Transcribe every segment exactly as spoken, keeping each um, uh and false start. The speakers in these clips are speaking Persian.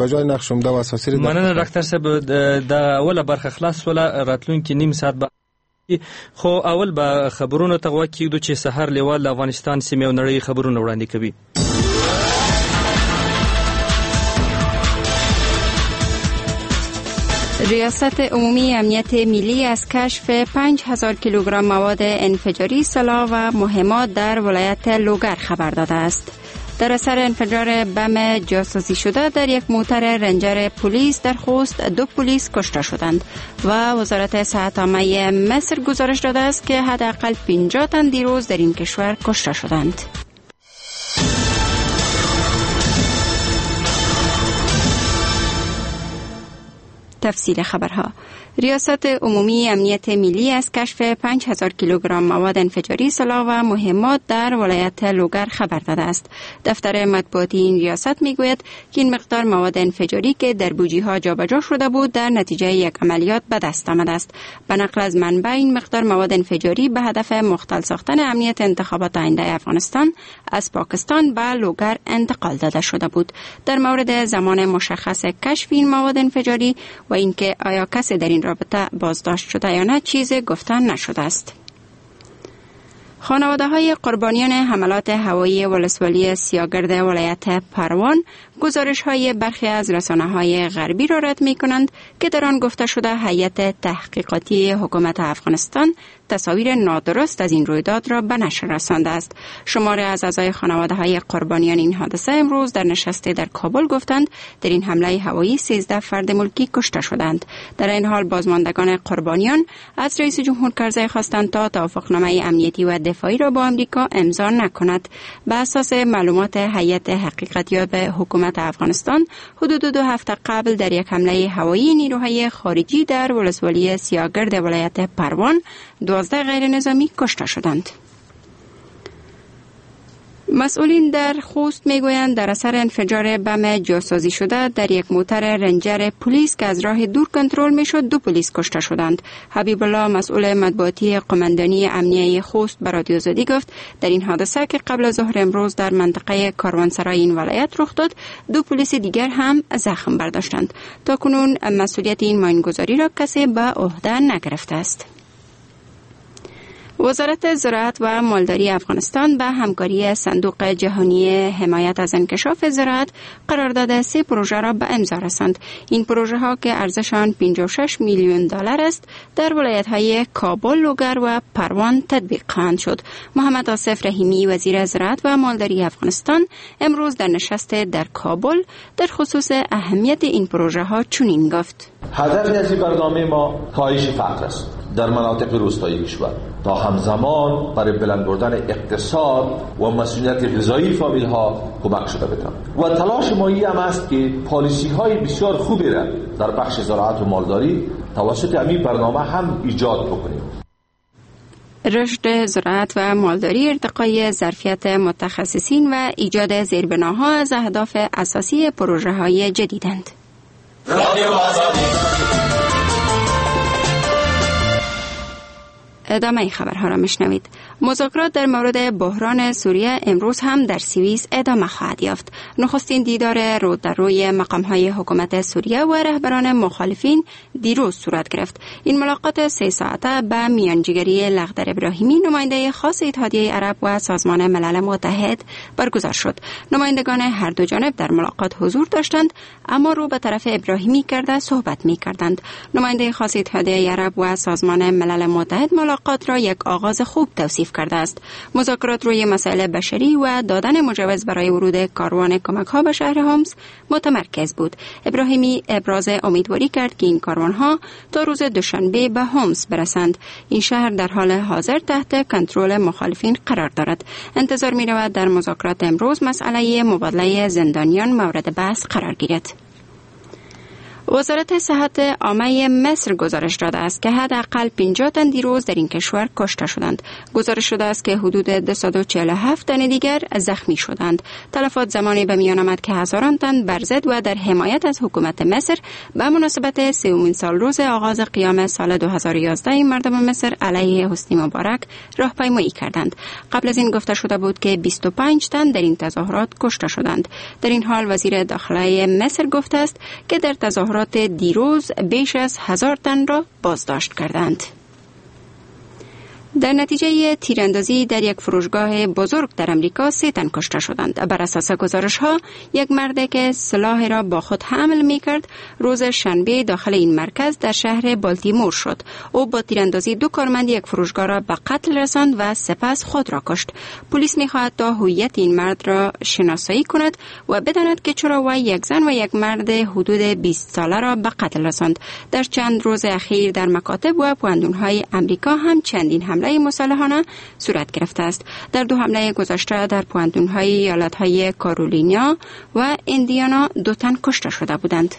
بجای نقش عمده و اساسی مننه ډاکټر صاحب د اوله برخه خلاص ولا راتلونکي نیم ساعت به خو اول به خبرونو ته وکړو چې سحر لیوال افغانستان سیمه او نړۍ خبرونه وړاندې کوي. ریاست عمومی امنیت ملی از کشف پنج هزار کیلوگرم مواد انفجاری سلاح و مهمات در ولایت لوگر خبر داده است. در اثر انفجار بم جاسوسی شده در یک موتر رنجر پلیس در خوست دو پلیس کشته شدند و وزارت صحت عامه مصر گزارش داده است که حداقل پنجاه تن دیروز در این کشور کشته شدند. تفصیل خبرها. ریاست عمومی امنیت ملی از کشف پنج هزار کیلوگرم مواد انفجاری سلاح و مهمات در ولایت لوگر خبر داده است. دفتر مطبوعاتی این ریاست میگوید که این مقدار مواد انفجاری که در بوجی ها جابجا شده بود در نتیجه یک عملیات به دست آمده است. به نقل از منبع این مقدار مواد انفجاری به هدف مختل ساختن امنیت انتخابات آینده افغانستان از پاکستان به لوگر انتقال داده شده بود. در مورد زمان مشخص کشف این مواد انفجاری و اینکه آیا کسی در این رابطه بازداشت شده یا نه چیزی گفته نشده است. خانواده های قربانیان حملات هوایی ولسوالی سیاگرد ولایت پروان گزارش های برخی از رسانه های غربی را رد می کنند که در آن گفته شده هیئت تحقیقاتی حکومت افغانستان تصاویر نادرست از این رویداد را به نشر رسانده است. شماری از اعضای خانواده های قربانیان این حادثه امروز در نشستی در کابل گفتند در این حمله هوایی سیزده فرد ملکی کشته شدند. در این حال بازماندگان قربانیان از رئیس جمهور کرزی خواستند تا توافقنامه امنیتی و دفاعی را با امریکا امضا نکند. به اساس معلومات هیئت حقیقتیاب حکومت افغانستان حدود دو هفته قبل در یک حمله هوایی نیروهای خارجی در ولسوالی سیاگرد ولایت پروان دوازده غیر نظامی کشته شدند. مسئولین در خوست میگویند در اثر انفجار بم جاسازی شده در یک موتر رنجر پلیس که از راه دور کنترل میشد دو پلیس کشته شدند. حبیب الله مسئول مطبوعاتی قماندانی امنیه خوست به رادیو آزادی گفت در این حادثه که قبل از ظهر امروز در منطقه کاروانسرای این ولایت رخ داد دو پلیس دیگر هم زخم برداشتند. تاکنون مسئولیت این ماینگذاری را کسی به عهده نگرفته است. وزارت زراعت و مالداری افغانستان به همکاری صندوق جهانی حمایت از انکشاف زراعت قرارداد سه پروژه را به امضا رساند. این پروژه ها که ارزش آن پنجاه و شش میلیون دلار است در ولایت های کابل، لوگر و پروان تطبیق خواهند شد. محمد آصف رحیمی وزیر زراعت و مالداری افغانستان امروز در نشست در کابل در خصوص اهمیت این پروژه ها چنین گفت: هدف از این برنامه ما کاهش فقر است در مناطق روستایی کشور تا همزمان برای بلند بردن اقتصاد و مسئولیت غذایی فامیل ها کمک شده بتوان. و تلاش ما این هم است که پالیسی های بسیار خوبی را در بخش زراعت و مالداری توسط همین برنامه هم ایجاد بکنیم. رشد زراعت و مالداری، ارتقای ظرفیت متخصصین و ایجاد زیربناها از اهداف اساسی پروژه های جدیدند. رادیو آزادی. ادامه خبرها را میشنوید. مذاکرات در مورد بحران سوریه امروز هم در سوئیس ادامه خواهد یافت. نخستین دیدار رو در روی مقام‌های حکومت سوریه و رهبران مخالفین دیروز صورت گرفت. این ملاقات سه ساعته به میانجیگری لخدر ابراهیمی، نماینده خاص اتحادیه عرب و سازمان ملل متحد برگزار شد. نمایندگان هر دو جانب در ملاقات حضور داشتند اما رو به طرف ابراهیمی کرده صحبت می‌کردند. نماینده خاص اتحادیه عرب و سازمان ملل متحد ملاقات را یک آغاز خوب توصیف کرده است. مذاکرات روی مسائل بشری و دادن مجوز برای ورود کاروان کمک‌ها به شهر حمص متمرکز بود. ابراهیمی ابراز امیدواری کرد که این کاروان‌ها تا روز دوشنبه به حمص برسند. این شهر در حال حاضر تحت کنترل مخالفین قرار دارد. انتظار می‌رود در مذاکرات امروز مسئله مبادله زندانیان مورد بحث قرار گیرد. وزارت صحت عامه مصر گزارش داده است که حداقل پنجاه تن دیروز در این کشور کشته شدند. گزارش شده است که حدود دویست و چهل و هفت تن دیگر زخمی شدند. تلفات زمانی به میان آمد که هزاران تن بر ضد و در حمایت از حکومت مصر به مناسبت سومین سال روز آغاز قیام سال دو هزار و یازده مردم مصر علیه حسنی مبارک راهپیمایی کردند. قبل از این گفته شده بود که بیست و پنج تن در این تظاهرات کشته شدند. در این حال وزیر داخلی مصر گفته است که در تظاهرات دیروز بیش از هزار تن را بازداشت کردند. در نتیجه تیراندازی در یک فروشگاه بزرگ در امریکا سه تن کشته شدند. بر اساس گزارش ها یک مرد که سلاح را با خود حمل می کرد روز شنبه داخل این مرکز در شهر بالتیمور شد. او با تیراندازی دو کارمند یک فروشگاه را به قتل رساند و سپس خود را کشت. پلیس می خواهد تا هویت این مرد را شناسایی کند و بداند که چرا وی یک زن و یک مرد حدود بیست ساله را به قتل رساند. در چند روز اخیر در مکاتب و پوندون‌های امریکا هم چندین حمله مسلحانه صورت گرفته است. در دو حمله گذشته در پوندون‌های ایالت‌های کارولینیا و ایندیانا دو تن کشته شده بودند.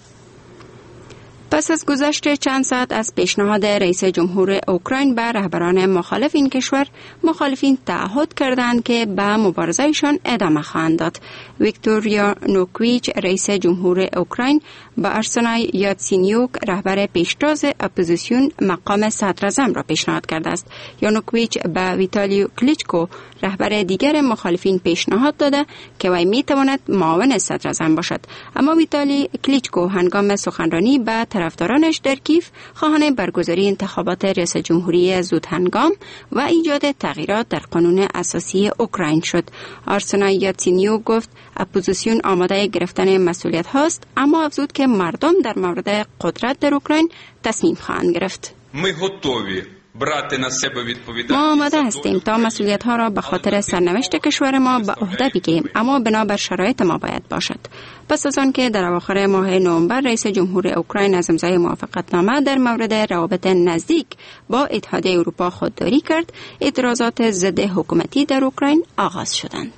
پس از گذشت چند ساعت از پیشنهاد رئیس جمهور اوکراین به رهبران مخالف این کشور، مخالفین تعهد کردند که به مبارزهشان ادامه خواهند داد. ویکتور یانوکویچ رئیس جمهور اوکراین با ارسنای یاتسینیوک رهبر پیشتاز اپوزیسیون مقام صدراعظم را پیشنهاد کرده است. یانوکویچ به ویتالی کلیچکو رهبر دیگر مخالفین پیشنهاد داده که وی میتواند معاون صدراعظم باشد، اما ویتالی کلیچکو هنگام سخنرانی به طرفدارانش در کیف خواهان برگزاری انتخابات ریاست جمهوری زود هنگام و ایجاد تغییرات در قانون اساسی اوکراین شد. آرسنای یاتسینیوک گفت اپوزیسیون آماده گرفتن مسئولیت هاست، اما افزود که مردم در مورد قدرت در اوکراین تصمیم خواهند گرفت. می готові брати на себе відповідальність. ما آماده هستیم تا مسئولیت ها را به خاطر سرنوشت کشور ما به عهده بگیریم، اما بنابر شرایط ما باید باشد. پس از آن که در اواخر ماه نوامبر رئیس جمهور اوکراین از امضای موافقتنامه در مورد روابط نزدیک با اتحادیه اروپا خودداری کرد، اعتراضات ضد حکومتی در اوکراین آغاز شدند.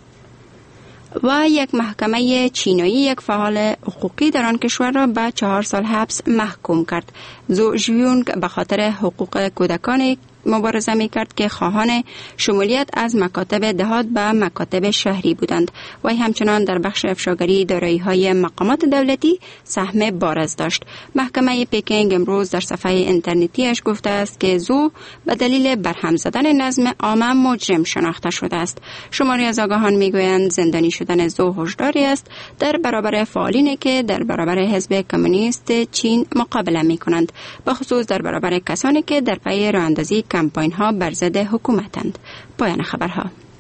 و یک محکمه چینایی یک فعال حقوقی در آن کشور را به چهار سال حبس محکوم کرد. زو ژیونگ به خاطر حقوق کودکان مبارزه می کرد که خواهان شمولیت از مکاتب دهات به مکاتب شهری بودند. و همچنان در بخش افشاگری دارایی‌های مقامات دولتی سهم بارز داشت. محکمه پکینگ امروز در صفحه اینترنتیش گفته است که زو به دلیل برهم زدن نظم عام مجرم شناخته شده است. شماری از آگاهان میگویند زندانی شدن زو هشداری است در برابر فعالینی که در برابر حزب کمونیست چین مقابله می کنند، به خصوص در برابر کسانی که در پی راهاندازی کمپاین ها بر ضد حکومتند. پایان خبرها.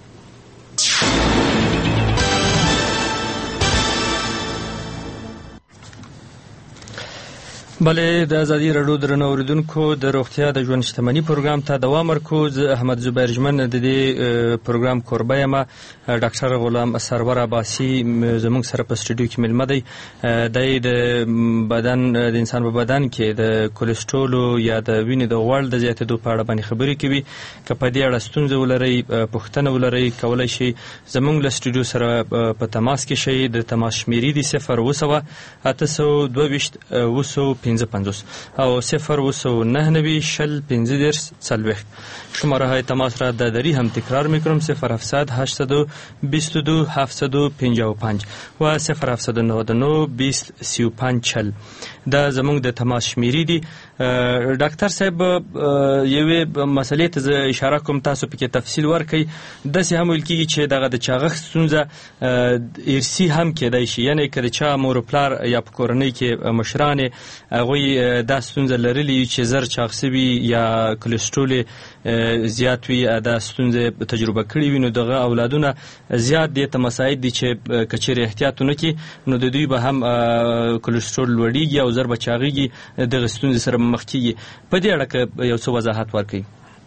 بله، د ازادي راډیو درنو اوریدونکو د روغتیا د ژوند شتمنۍ پروګرام ته دوام ورکو. زه احمد زبیر جمن د دې پروګرام کوربه یم. ډاکټر غلام سرور عباسی زموږ سره په سټوډیو کې ملمه دی. د بدن د انسان په بدن کې د کولیسټرول یا د وینې د غوړ د زیاتېدو په اړه باندې خبرې کوي. که په دې اړه ستونزه ولرئ، پوښتنه ولرئ، کولی شئ زموږ له سټوډیو سره په تماس کې شئ. د تماس شمیرې دي صفر اوه سوه اته سوه دوه ویشت اوه سوه پنځه پنځوس او صفر اوه سوه نهه نوي شل پنځه دېرش څلوېښت. شماره های تماس را در دری هم تکرار میکنم: صفر هفتصد هشتصد و بیست و دو هفتصد و پنجاه و پنج و صفر هفتصد و نود و نه بیست سی و پنج چل. دا زمونږ د تماس شمیرې دي. ډاکټر صاحب، یوې مسلې ته زه اشاره کوم، تاسو پکې تفصیل ورکړئ. داسې هم ویل کېږي چې دغه د چاغښت ستونزه ارثي هم کېدای شي، یعنې که د چا مور و پلار یا په کورنۍ کې مشران یې هغوی دا ستونزه لرلي چې زر چاغ سوي یا کلسترول زیات وي، دا ستونزه تجربه کړې وي، نو دغه اولادونه زیات دې ته مساعد دي چې که چېرې احتیاط ونه کړي نو د دوی به هم کلسترول لوړېږي او زر به چاغېږي، دغه ستونزې سره مخ کېږي. په دې اړه که یو څه وضاحت ورکړئ.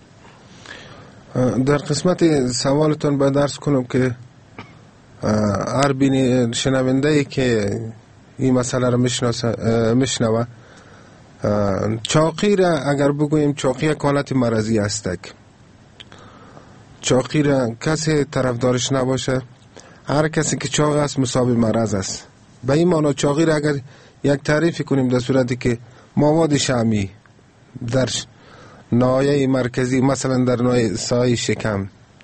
در قسمت سوالتون باید عرض کنم که هر بینی شنونده‌ای که این مسئله رو میشنوه، چاقی را اگر بگوییم چاقی یک حالت مرضی است، چاقی را کسی طرفدارش نباشه، هر کسی که چاق است مصاب مرض است. به این معنی چاقی را اگر یک تعریف کنیم در صورتی که مواد شحمی در ناحیه مرکزی، مثلا در ناحیه سایه شکم،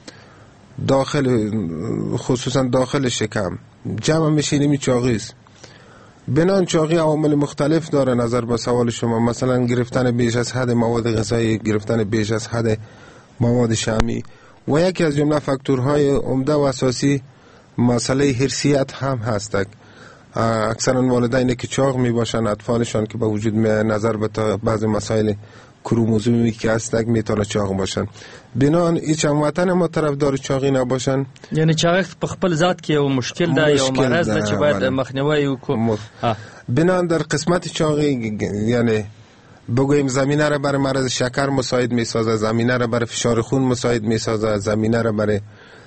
داخل خصوصا داخل شکم جمع میشه، نمی چاقی است. بنان چاقی عوامل مختلف داره. نظر به سوال شما، مثلا گرفتن بیش از حد مواد غذایی، گرفتن بیش از حد مواد شحمی و یکی از جمله فاکتورهای عمده و اساسی مسئله حرصیت هم هست. اکثرا والدینی که چاق می باشن اطفالشان که به وجود می نظر به بعض مسائل کروموزومی که هستند میتونه چاق باشن. بنان هیچ هموطن ما طرفدار چاقی نباشن. یعنی چاق په خپل ذات کې یو مشکل ده، یو مرض ده چې باید مخنیوی وکړو. بنان در قسمت چاقی یعنی بگوییم زمینه را برای مرض شکر مساعد می سازه، زمینه را برای فشار خون مساعد می سازه، زمینه را برای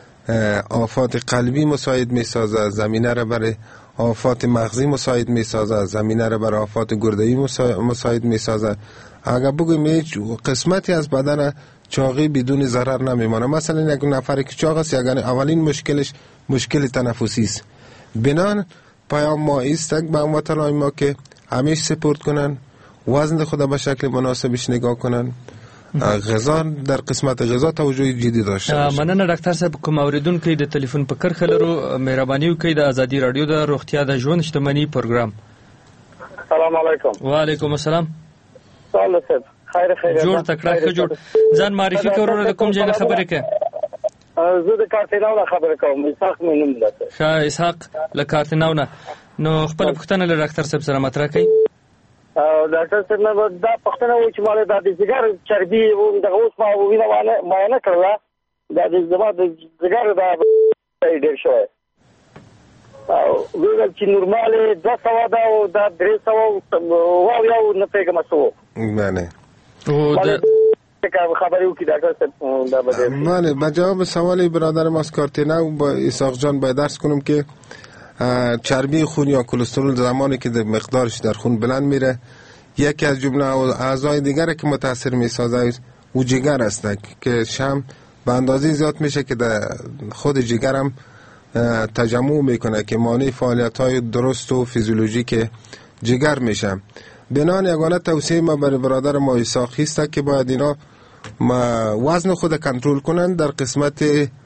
آفات قلبی مساعد می سازه، زمینه را برای آفات مغزی مساعد می سازه، زمینه را برای آفات گرده‌ای مساعد می سازه. اگر بگوییم هیچ قسمتی از بدن چاقی بدون ضرر نمیمانه. مثلا یک نفر که چاق است، یعنی اولین مشکلش مشکل تنفسی است. بنان پیام ما است به هموطنان ما که همیشه سپورت کنن، وزن خود به شکل مناسبش نگاه کنن، غذا در قسمت غذا توجه جدی داشته باشه. مننه ډاکټر صاحب، کوم اوریدونکو د ټلیفون په کرخه لرو، مهرباني وکړئ د ازادي رادیو د روغتیا د ژوند شتمنۍ پروګرام. السلام علیکم. وعلیکم السلام. سلام صاحب، خیر خیر. جوړ تکړه ښه جوړ. ځان معرفي کړو، د کوم ځای نه خبرې کوي؟ زه د کارتناو نه خبرې کوم. اسحاق مې نوم ده. ښه اسحاق له کارتناو نه. نو خپل پوښتنه له ډاکټر صاحب سره مطرح کړئ. ډاکټر صاحب نو دا پښتنه و چې مال د جګر چربي او د اوس ما وینه ما نه کړله، دا د زما د جګر دا ډېر شوی او ویل چې نورمال دوه سوه دا او دا درې سوه واو یو نه پیګم سو. بله او د خبری او کی ډاکټر صاحب دا بده. بله، با جواب سوال برادر ما از کارتناو با اسحاق جان باید درس کنم که چربی خون یا کلسترول زمانی که مقدارش در خون بلند میره، یکی از جمله اعضای دیگر که متاثر میسازه او جگر است که شم به اندازه زیاد میشه که در خود جگر هم تجمع میکنه که مانع فعالیت های درست و فیزیولوژیک جگر میشه. بنان یگانه توصیه ما برای برادر ما اسحاق است که باید اینا وزن خود کنترل کنن. در قسمت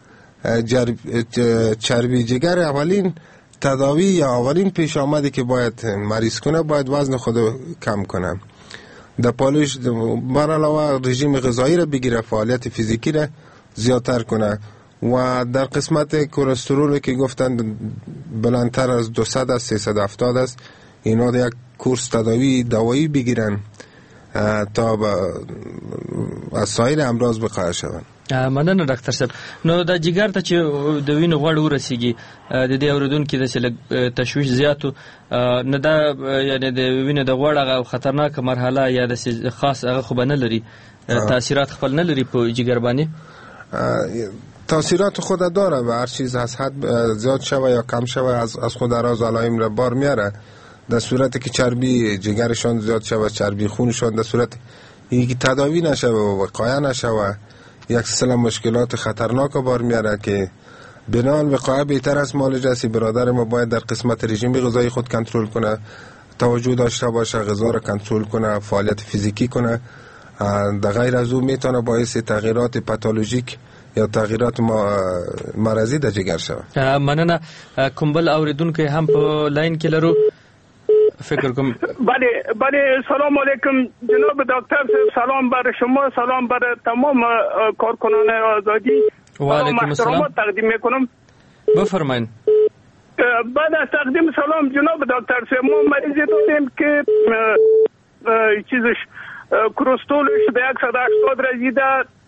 چربی جگر اولین تداوی یا اولین پیش آمدی که باید مریض کنه باید وزن خود کم کنه. در پالوش بر علاوه رژیم غذایی را بگیره، فعالیت فیزیکی را زیادتر کنه و در قسمت کلسترول که گفتن بلندتر از دویست است، سیصد و هفتاد است، اینا یک کورس تداوی دوایی بگیرن تا از سایر امراض بقای شوند. مننه ډاکټر صاحب. نو د جګر ته چې د وینې غوړ ورسیږي، د دې اوریدونکو د چې تشویش زیاتو نه دا یعنی د وینې د غوړ هغه خطرناکه مرحله یا د خاص هغه خو نه لري، تاثیرات خپل نه لري په جګر باندې؟ تاثیرات خود داره و هر چیز از حد زیاد شوه یا کم شوه از از خود راز علائم را بار میاره. در صورتی که چربی جگرشان زیاد شوه، چربی خونشان در صورت اینکه تداوی نشوه و وقایه نشوه، یک سلسله مشکلات خطرناک بار میاره که بنان وقایه بهتر از معالجه است. برادر ما باید در قسمت رژیم غذایی خود کنترل کنه، توجه داشته باشه، غذا را کنترل کنه، فعالیت فیزیکی کنه. در غیر از او میتونه باعث تغییرات پاتولوژیک یا تغییرات مرضی در جگر شود. مننه. کوم بل اوریدونکو هم په لاین کې لرو، فکر کوم. بله بله، سلام علیکم جناب دکتر صاحب. سلام بر شما، سلام بر تمام کارکنان آزادی. و علیکم السلام. تقدیم میکنم. بفرمایید. بعد از تقدیم سلام جناب دکتر صاحب، ما مریضی داریم که چیزش کلسترولش به صد و هشتاد رسیده،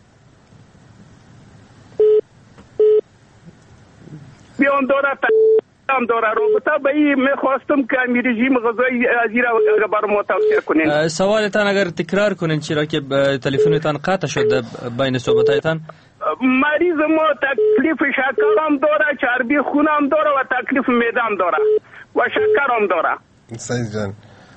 بیان داره هم داره. رابطه به این میخواستم که می رژیم غذایی از این را بر ما توصیه کنین. سوالتان اگر تکرار کنین، چرا که تلفنتان قطع شد بین صحبتایتان. مریض ما تکلیف شکر هم داره، چربی خون هم داره و تکلیف معده هم داره و شکر هم داره. سعید جان،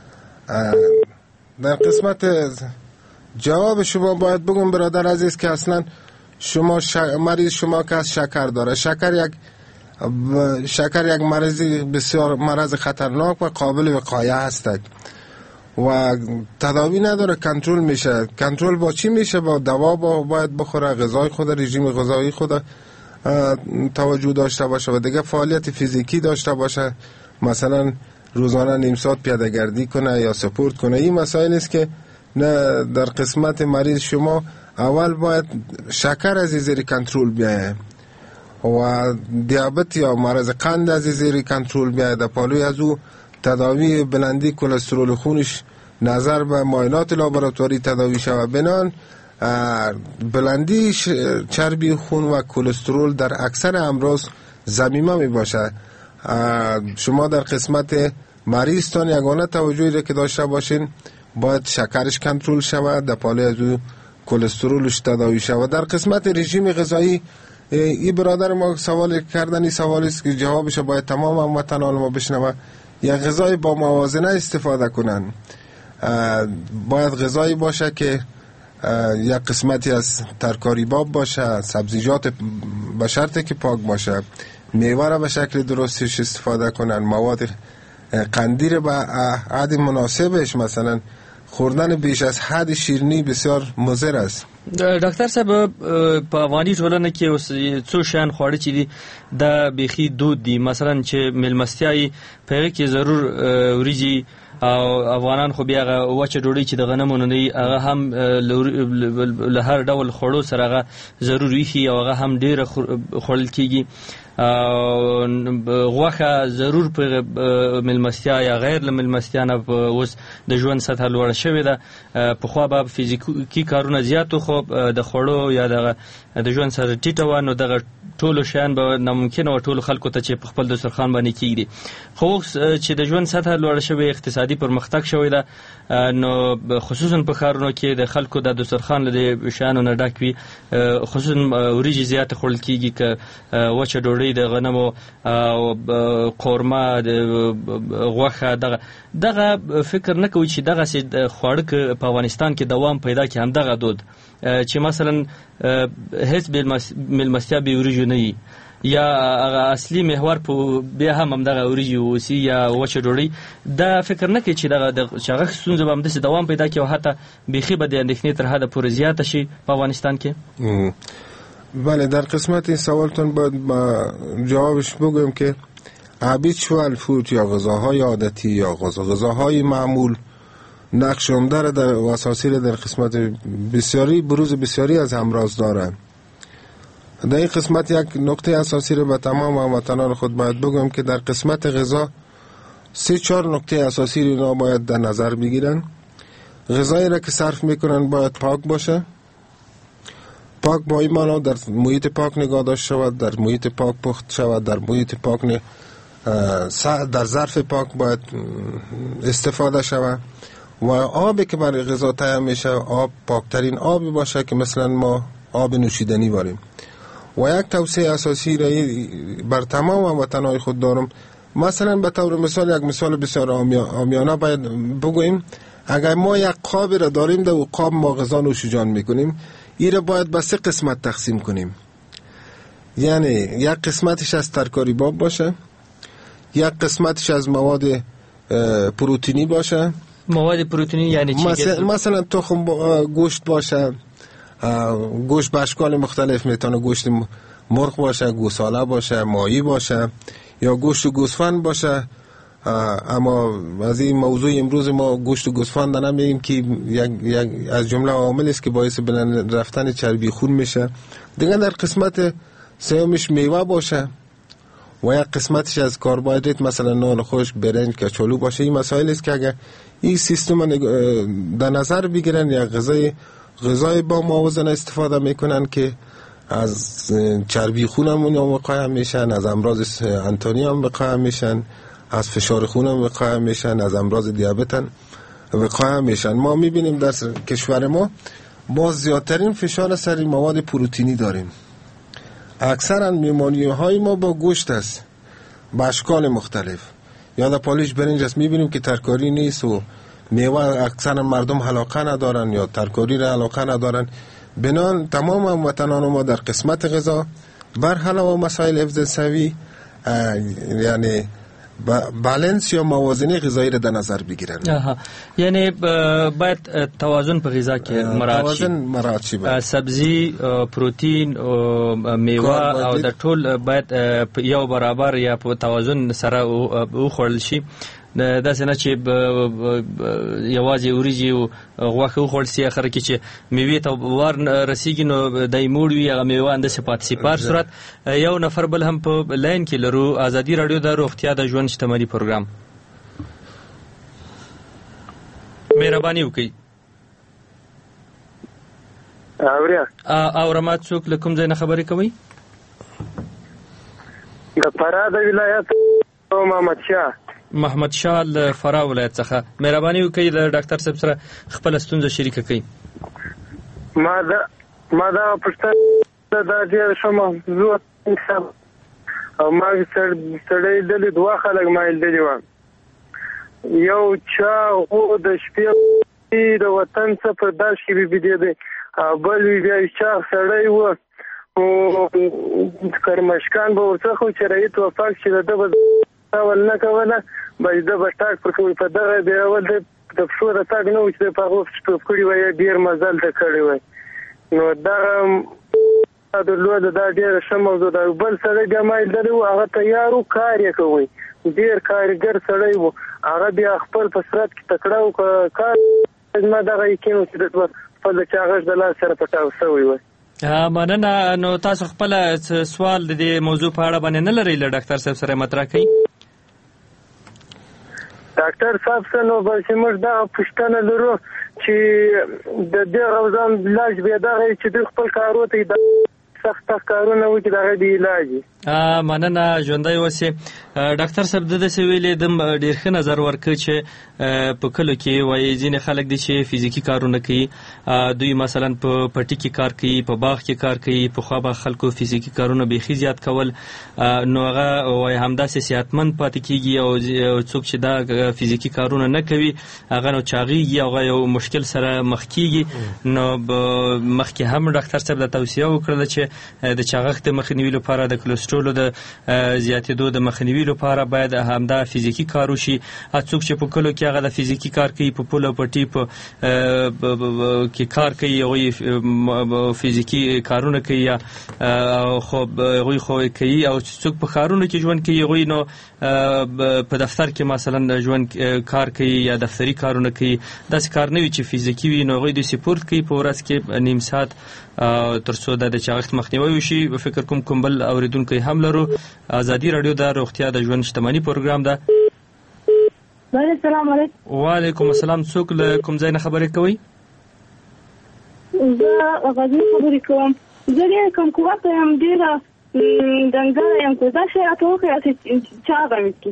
در قسمت جواب شما باید بگم برادر عزیز که اصلا شما ش... مریض شما که از شکر داره. شکر یک شکر یک مرض بسیار مرض خطرناک و قابل وقایه هست و تداوی نداره، کنترل میشه. کنترل با چی میشه؟ با دوا با باید بخوره، غذای خود، رژیم غذایی خود توجه داشته باشه و دیگه فعالیت فیزیکی داشته باشه، مثلا روزانه نیم ساعت پیاده گردی کنه یا سپورت کنه. این مسائل است که نه در قسمت مریض شما اول باید شکر از زیر کنترل بیاید و دیابت یا مرض قند از زیر کنترل بیاید. پالوی از او تداوی بلندی کلسترول خونش نظر به معاینات لابراتواری تداوی شود. بنان بلندی چربی خون و کلسترول در اکثر امراض ضمیمه می باشد. شما در قسمت مریضتان یگانه توجهی را که داشته باشین باید شکرش کنترل شود، در پالوی از او کلسترولش تداوی شود. در قسمت رژیم غذایی این برادر ما سوال کردن، این سوالی است که جوابش باید تمام هموطنان ما بشنوه. یک غذای با موازنه استفاده کنن. باید غذایی باشه که یک قسمتی از ترکاری باب باشه، سبزیجات به شرطی که پاک باشه، میوه را به شکل درستش استفاده کنن، مواد قندی را به حد مناسبش، مثلا خوردن بیش از حد شیرینی بسیار مضر است. ډاکټر صاحب په افغاني ټولنه کې اوس څو شیان خواړه چې دي دا بیخي دود دي، مثلا چې میلمستیايي په هغه کې ضرور وریجې او افغانان خو بیا هغه وچه ډوډۍ چې د غنمو نه دی هغه هم له هر ډول خوړو سره هغه ضرور وي او هغه هم ډېره خوړل کېږي. غوښه ضرور په میلمستیا یا غیر له میلمستیا نه اوس د ژوند سطح لوړه شوې ده. پخوا به فزیکي کارونه زیات خو د خوړو یا د ژوند سره ټیټه وه، نو دغه ټولو شیان به ناممکنه وه ټولو خلکو ته چې په خپل دسترخوان باندې کېږدي. خو اوس چې د ژوند سطح لوړه شوې، اقتصادي پرمختګ شوی ده، نو خصوصا په ښارونو کې د خلکو د دسترخوان له دې شیانو نه ډک وي. خصوصا وریجې زیاته خوړل کېږي، که وچه ډوډۍ د غنمو او قورمه د غوښه، دغه دغه فکر نه کوي چې دغه سي خواړه په افغانستان کې دوام پیدا کړي. هم دغه دود چې مثلا هیڅ میلمستیا به وریجو نه وي یا هغه اصلي محور په بیا هم هم دغه وریجې اوسي یا وچه ډوډۍ، دا فکر نه کوي چې دغه چې هغه ستونزه به همداسې دوام پیدا کړي او حتی بیخي به د اندېښنې تر حده پورې زیاته شي په افغانستان کې. بله، در قسمت این سوالتون باید با جوابش بگویم که هابیچوال فود یا غذاهای عادتی یا غذاهای معمول نقش عمده در و اساسی در قسمت بسیاری بروز بسیاری از امراض دارند. در این قسمت یک نکته اساسی رو به تمام هموطنان خود باید بگویم که در قسمت غذا سه چهار نکته اساسی رو باید در نظر بگیرن. غذایی را که صرف میکنن باید پاک باشه. پاک با این معنا در محیط پاک نگاه داشته شود، در محیط پاک پخت شود، در محیط پاک نه در ظرف پاک باید استفاده شود و آبی که برای غذا تیار میشه آب پاکترین آبی باشه که مثلا ما آب نوشیدنی باریم. و یک توصیه اساسی را بر تمام هموطنان خود دارم، مثلا به طور مثال یک مثال بسیار عامیانه باید بگوییم اگر ما یک قاب را داریم در او قاب ما غذا نوشیجان میکنیم، این را باید به سه قسمت تقسیم کنیم. یعنی یک قسمتش از ترکاری باب باشه، یک قسمتش از مواد پروتئینی باشه. مواد پروتئینی یعنی چی؟ مثلا, مثلا تخم گوشت باشه، گوشت به اشکال مختلف میتونه گوشت مرغ باشه، گوساله باشه، ماهی باشه یا گوشت و گوسفند باشه. اما از این موضوع امروز ما گوشت و گوسفند نمیگیم که یک, یک از جمله عامل است که باعث بلند رفتن چربی خون میشه. دیگه در قسمت سومش میوه باشه و یک قسمتش از کربوهیدرات مثلا نان خشک، برنج، کچالو باشه. این مسائل است که اگر این سیستم در نظر بگیرن یا غذای غذای با موازنه استفاده میکنن که از چربی خون هم وقایع میشن، از امراض انتانی هم وقایع میشن، از فشار خون هم وقایع میشن، از امراض دیابت هم وقایع میشن. ما میبینیم در کشور ما ما زیادترین فشار سر مواد پروتئینی داریم. اکثرا بیماری های ما با گوشت است با اشکال مختلف. یا در پالوش برنج است میبینیم که ترکاری نیست و میوه اکثر مردم علاقه ندارن یا ترکاری را علاقه ندارن. بنان تمام هموطنان ما در قسمت غذا بر علاوه مسائل حفظ سوی یعنی بالانس یا موازنه غذایی را در نظر بگیرن. آها، یعنی باید توازن په غذا کې مراعات شي. توازن مراعات شي. سبزی، پروتین او میوه او د ټول باید یو برابر یا په توازن سره وخوړل شي. داسې نه چې یوازې وریجې او غوښه وخوړل شي، اخر کې چې میوې ته وار رسیږي نو دای موړ وي، هغه میوه انداسې پاتې شي. په هر صورت یو نفر بل هم په لاین کې لرو. ازادي راډیو د روغتیا د ژوند شتمني پروګرام، مهرباني وکړئ. اوریا اورما څوک له کوم ځای نه خبرې کوئ؟ د فراه د ولایت محمد شاه. محمد شاه له فراه ولایت څخه، مهرباني وکړئ د ډاکټر صاحب سره خپل ستونزه شریکه کړئ. ما دا ما دا پښتنه دا ډېر ښه موضوع او ما سړی دلې دوه خلک ما لیدلي وو. یو چا غو د شپې د وطن څخه په داش کې بيدېده، بل بیا چا سړی وو او کرمشکان به ورڅخه چرایت وفاق چې د دغه ول نه کوله به د بټاک پر کوي په دغه دی اول د پښو د تاګ نو چې په هغه سټوپ کړی وای ډیر مزل ته کړی وای. نو دا د لوړ د ډیر شموزو د بل سره جماعت درو هغه تیارو کار یې کوي، ډیر کارګر سړی وو، هغه بیا خپل په سرت کې تکړه کار ما دغه یقین چې د خپل چاغش د لاس سره پټاو شوی وای. مننه. نو تاسو خپل سوال د دې موضوع په اړه باندې نه لرئ له ډاکټر صاحب سره مطرح کړئ؟ ډاکټر صاحب سره نو بل چې موږ دا پښتنه لرو چې د دې غوځان علاج به دا چې د خپل کارو ته د سخت کارونه وکړي دغه دی علاج. ا مننه، ژوندۍ اوسئ. ډاکټر صاحب د څه ویلې د ډیر ښه نظر ورکړ چې په کلو کې وایي ځینې خلک دي چې فزیکی کارونه کوي، دوی مثلا په پټي کې کار کوي، په باغ کې کار کوي، په خوا به خلکو فزیکی کارونه بیخي زیات کول، نو هغه وایي همداسې صحتمند پاتې کیږي او څوک چې دا فزیکی کارونه نه کوي هغه نو چاغیږي، هغه یو مشکل سره مخ کیږي. نو مخکې هم ډاکټر صاحب د توصیه وکړه چې د چاغښت مخنیوي لپاره، د کلسترول د زیاتېدو د مخنیوي لپاره باید همدا فزیکی کار وشي. څوک چې په کلو کې هغه د فزیکی کار کوي، په پول او پټي په کې کار کوي، هغوی فزیکی کارونه کوي یا خو هغوی خو کوي، او څوک په ښارونو کې ژوند کوي هغوی نو په دفتر کې مثلا ژوند کار کوي یا دفتري کارونه کوي. داسې کار نه وي چې فزیکی وي، نو هغوی د سپورت کوي په ورځ کې نیم ساعت تر څو د چاغښت مخنیوی وشي. فکر کوم کوم بل اوریدونکو هم لرو. ازادي راډیو د روغتیا د ژوند شتمني پروګرام ده. السلام علیکم. وعلیکم السلام. څوک له کوم ځای نه خبرې کوي؟ زه غزني خبرې کوم. زه ډېر کم قوت یم، ډېره ډنګره یم، خو دا شی راته وښیه چې چا به مې کړي.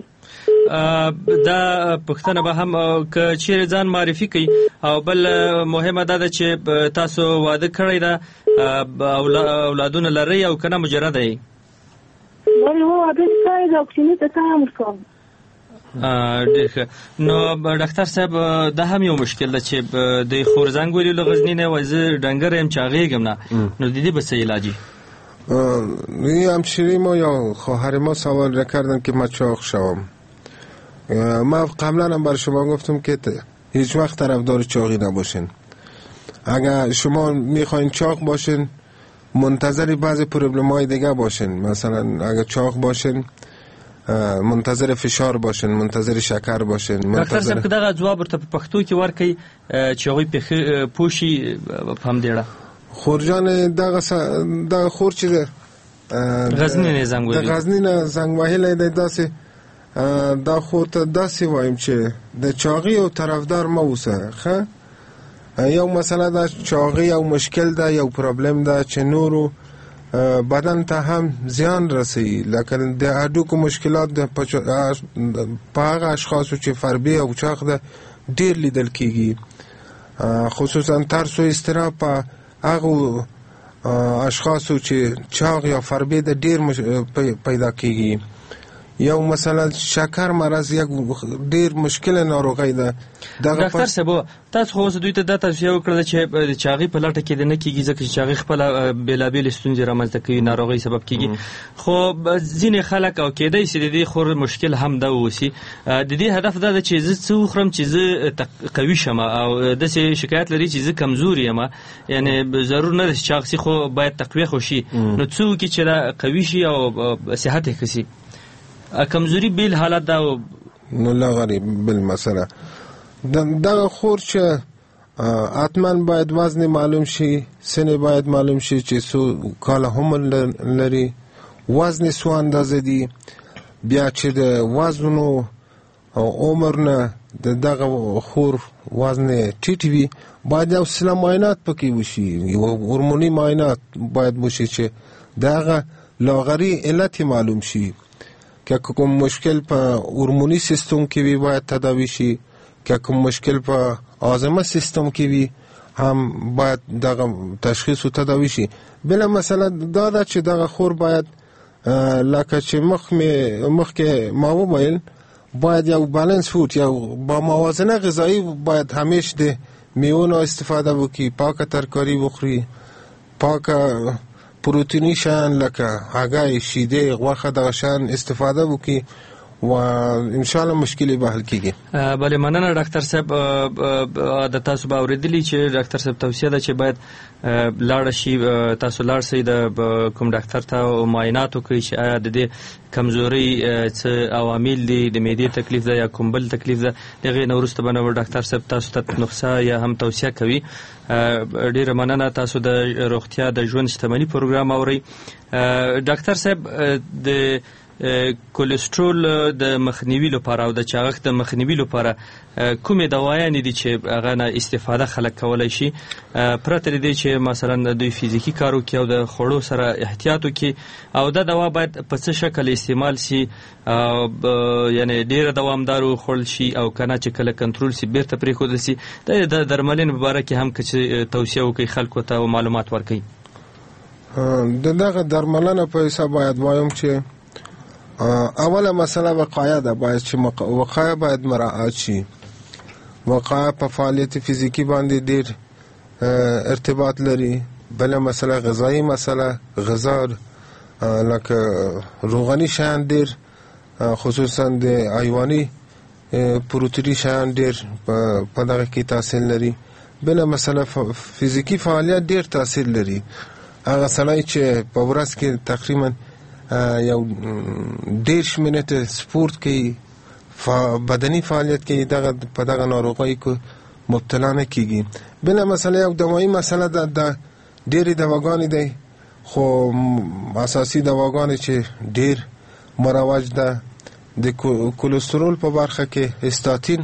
دا پښتنه به هم که چیرې ځان معرفي کوي. او بل مهمه دا ده چې تاسو واده کړی ده، اولادونه لرئ او که نه مجرده یې؟ بلې هو واده مې کړی ده او کوچني ته کار ورکوم. ډېر ښه. نو ډاکټر صاحب دا هم یو مشکل ده چې د خورزنګ ولي له غزني نه وایي زه ډنګره یم چاغېږم نه، نو د دې به څه علاجی؟ این همشیری ما یا خواهر ما سوال کردن که من چاق شوم. ما قبلا هم بر شما گفتم که هیچ وقت طرفدار چاقی نباشین. اگر شما میخواین چاق باشین منتظر بعضی پروبلم های دیگه باشین. مثلا اگر چاق باشین منتظر فشار باشین، منتظر شکر باشین. ډاکټر صاحب که دغه ځواب ورته په پښتو کې ورکړي چې هغوی پې پوشي په همدې اړه. خورجان دغه دغه خور چې غزني نه زنګ وهلی، د غزني نه زنګ وهلی دی، داسې دا خور ته داسې وایم چې د چاقي او طرفدار مه اوسه. ښه، یو مسله ده چاقي یو مشکل ده، یو پرابلم ده چې نورو بدن ته هم زیان رسوي، لکن د هډوکو مشکلات د په هغه اشخاصو چې فربې او چاق ده ډېر لیدل کېږي، خصوصا ترس و اضطراب په هغه اشخاصو چې چاق یا فربې ده ډېر پیدا کېږي. یا مثلا شکر مرض یک ډیر مشکل ناروغي ده. ډاکټر صاحب تاسو خو دوی ته د تاسو یو کړل چې چاغي په لټه کې د نه کیږي ځکه چې چاغي خپل بلابل ستونزې رامنځته کوي، ناروغي سبب کیږي. خو ځینې خلک او کېدای شي د دې خور مشکل هم ده وسی، د دې هدف دا ده چې زه څه خورم چې زه قوي شم او د شکایت لري چې زه کمزوري یم، یعنی ضرور نه چې چاغسي خو باید تقویه خو شي، نو څو کې چې دا قوي شي او صحت یې کسي کمزوري بیل حالت دا نو لا غریب بل مسله دا خور چې اتمن باید وزن معلوم شي، سن باید معلوم شي چې سو کاله هم لري، وزن سو اندازه دی، بیا چې د وزن او عمر نه دغه خور وزن ټیټ وي باید یو سلا معاینات پکې وشي، یو هورموني معاینات باید وشي چې دغه لاغري علت معلوم شي، که کوم مشکل په هورموني سیستم کې وي باید تداوی شي، که کوم مشکل په هاضمه سیستم کې وي هم باید دغه تشخیص او تداوی شي. بل مثلا دا ده چې دغه خور باید لکه چې مخ می مخ کې ما وویل باید یو بالانس فود یا با موازنه غذایی باید همیشه د میوه استفاده وکړي، پاکه ترکاری بخوري، پاکه پروتینی شان لکه هګۍ، شیدې، غوښه دغه شان استفاده وکړي و ان شاء الله مشکل به حل کیږي. بله مننه ډاکټر صاحب. د تاسو به اوریدلی چې ډاکټر صاحب توصیه ده چې باید لاړ شي، تاسو لاړ شئ د کوم ډاکټر ته معاینات وکړئ چې آیا د دې کمزوري څه عوامل دي، د معدې تکلیف ده یا کوم بل تکلیف ده، دغه نه وروسته به ډاکټر صاحب تاسو ته نسخه یا هم توصیه کوي. ډیره مننه. تاسو د روغتیا د ژوند شتمنۍ پروګرام اورئ. ډاکټر صاحب د کولېسترول د مخنیوي لپاره او د چاغښت د مخنیوي لپاره کومې دوايانې دي چې هغه نه استفاده خلک کولای شي پرته له دې چې مثلا دوی فزیکی کار وکړي او د خوړو سره احتیاط وکړي، او دا دوا باید په څه شکل استعمال شي، یعنی ډیره دوامدار خوړل شي او کنه چې کله کنټرول شي بیرته پرېښودل شي. د درملنې په اړه کې هم چې توصیه وکړي خلکو ته او معلومات ورکړي. دغه درملنه په حساب باید وایم چې اوله مسئله وقایه ده، باید چې وقایه باید مراعات شي. وقایه په فعالیت فیزیکی باندې ډیر ارتباط لري. بله مسئله غذایی مسئله، غذا لکه روغنی شیان ډیر، خصوصا د حیواني پروتیني شیان ډیر په دغه کې تاثیر لري. بله مسئله فیزیکی فعالیت ډیر تاثیر لري. هغه سړی چې په ورځ کې تقریبا یو دیرش منټه سپورت کوي، بدني فعالیت کوي، دغه په دغه ناروغۍ کې مبتلا نه کیږي. بله مسئله یو دوايي مسئله ده، د ډېرې دواګانې دی خو اساسي دواګانې چې ډېر مروج ده د کولېسترول په برخه کې استاتین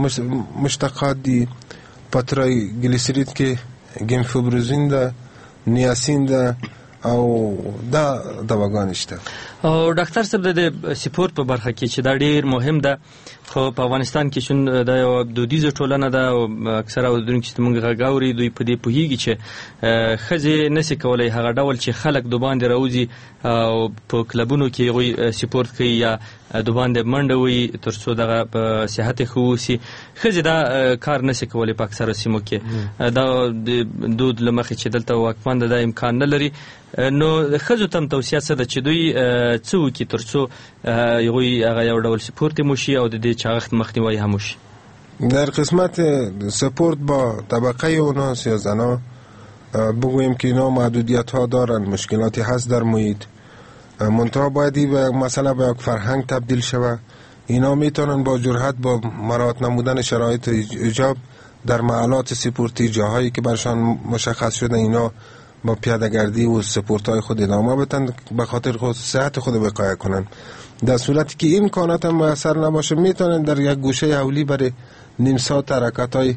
مشتقات دي، پترای ګلیسرید کې ګیمفوبروزین ده، نیاسین ده او دا دواګانې شته. او ډاکټر صاحب د سپورت په برخه کې چې دا ډیر مهم ده، خو په افغانستان کې شون دا یو دودیزه ټولنه ده او اکثره اودونکو چې موږ غاوري دوی په دې پوهیږي چې خځې نشي کولای هغه ډول چې خلک د باندې راوځي او په کلبونو کې غوي سپورت کوي یا د باندې منډه وي ترڅو دغه په صحت خو وسی، خځې دا کار نشي کولای په اکثره سیمو کې. دا دود لمخې چې دلته واکمن د امکان نه لري، نو خځو تم توصیه څه ده چې دوی څه وکړي ترڅو هغوی هغه یو ډول سپورت موشي او د دې چاغښت مخنیوی هم وشي. در قسمت سپورت با طبقه اوناس یا زنا بگوییم که اینا محدودیت ها دارن، مشکلاتی هست در محیط، منتها بایدی به مثلا به یک فرهنگ تبدیل شود. اینا میتونن با جرأت با مراعات نمودن شرایط ایجاب در محلات سپورتی، جاهایی که برشان مشخص شده، اینا با پیاده‌گردی و سپورت‌های خود ادامه بدن، به خاطر خود صحت خود وقایه کنن. در صورتی که این امکانات هم میسر نباشه میتونن در یک گوشه حولی برای نیم ساعت حرکت‌های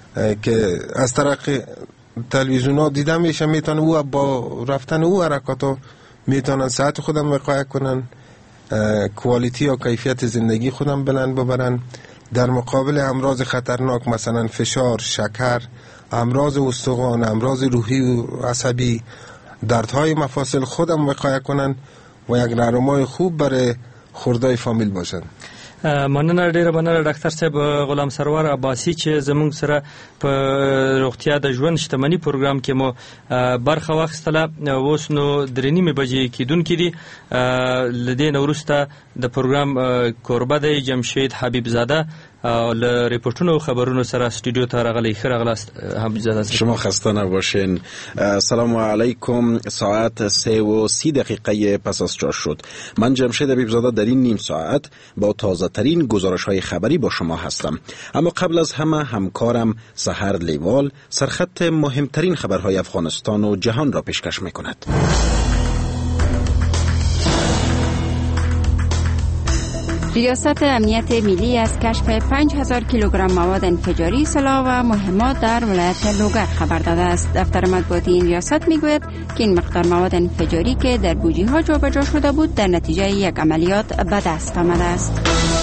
که از طریق تلویزیون‌ها دیده میشه، میتونن او با رفتن او حرکات‌ها میتونن صحت خودم وقایه کنن، کوالیتی و کیفیت زندگی خودم بلند ببرن. در مقابل امراض خطرناک مثلا فشار، شکر، امراض استخوان، امراض روحی و عصبی، دردهای مفاصل خودم وقایه کنن و یک راهنمای خوب برای خردای فامیل باشند. مننه ډیره مننه ډاکټر صاحب غلام سرور عباسی چې زموږ سره په روغتیا د ژوند شتمنۍ پروګرام کې مو برخه واخیستله. اوس نو درې نیمې بجې کیدونکې دي. له دې نه وروسته د پروګرام کوربه دی جمشید حبیب زاده له ریپورتونو و خبرونو سره استودیو ته راغلی. ښه راغلاست حبیب زاده. شما خسته نباشین. سلام علیکم. ساعت سه و سی دقیقه پس از چهار شد. من جمشید حبیب زاده در این نیم ساعت با تازه ترین گزارش های خبری با شما هستم. اما قبل از همه همکارم سحر لیوال سرخط مهمترین خبرهای افغانستان و جهان را پیشکش میکند. ریاست امنیت ملی از کشف پنج هزار کیلوگرم مواد انفجاری، سلاح و مهمات در ولایت لوگر خبر داده است. دفتر مطبوعاتی این ریاست میگوید که این مقدار مواد انفجاری که در بوجی ها جابجا شده بود در نتیجه یک عملیات به دست آمده است.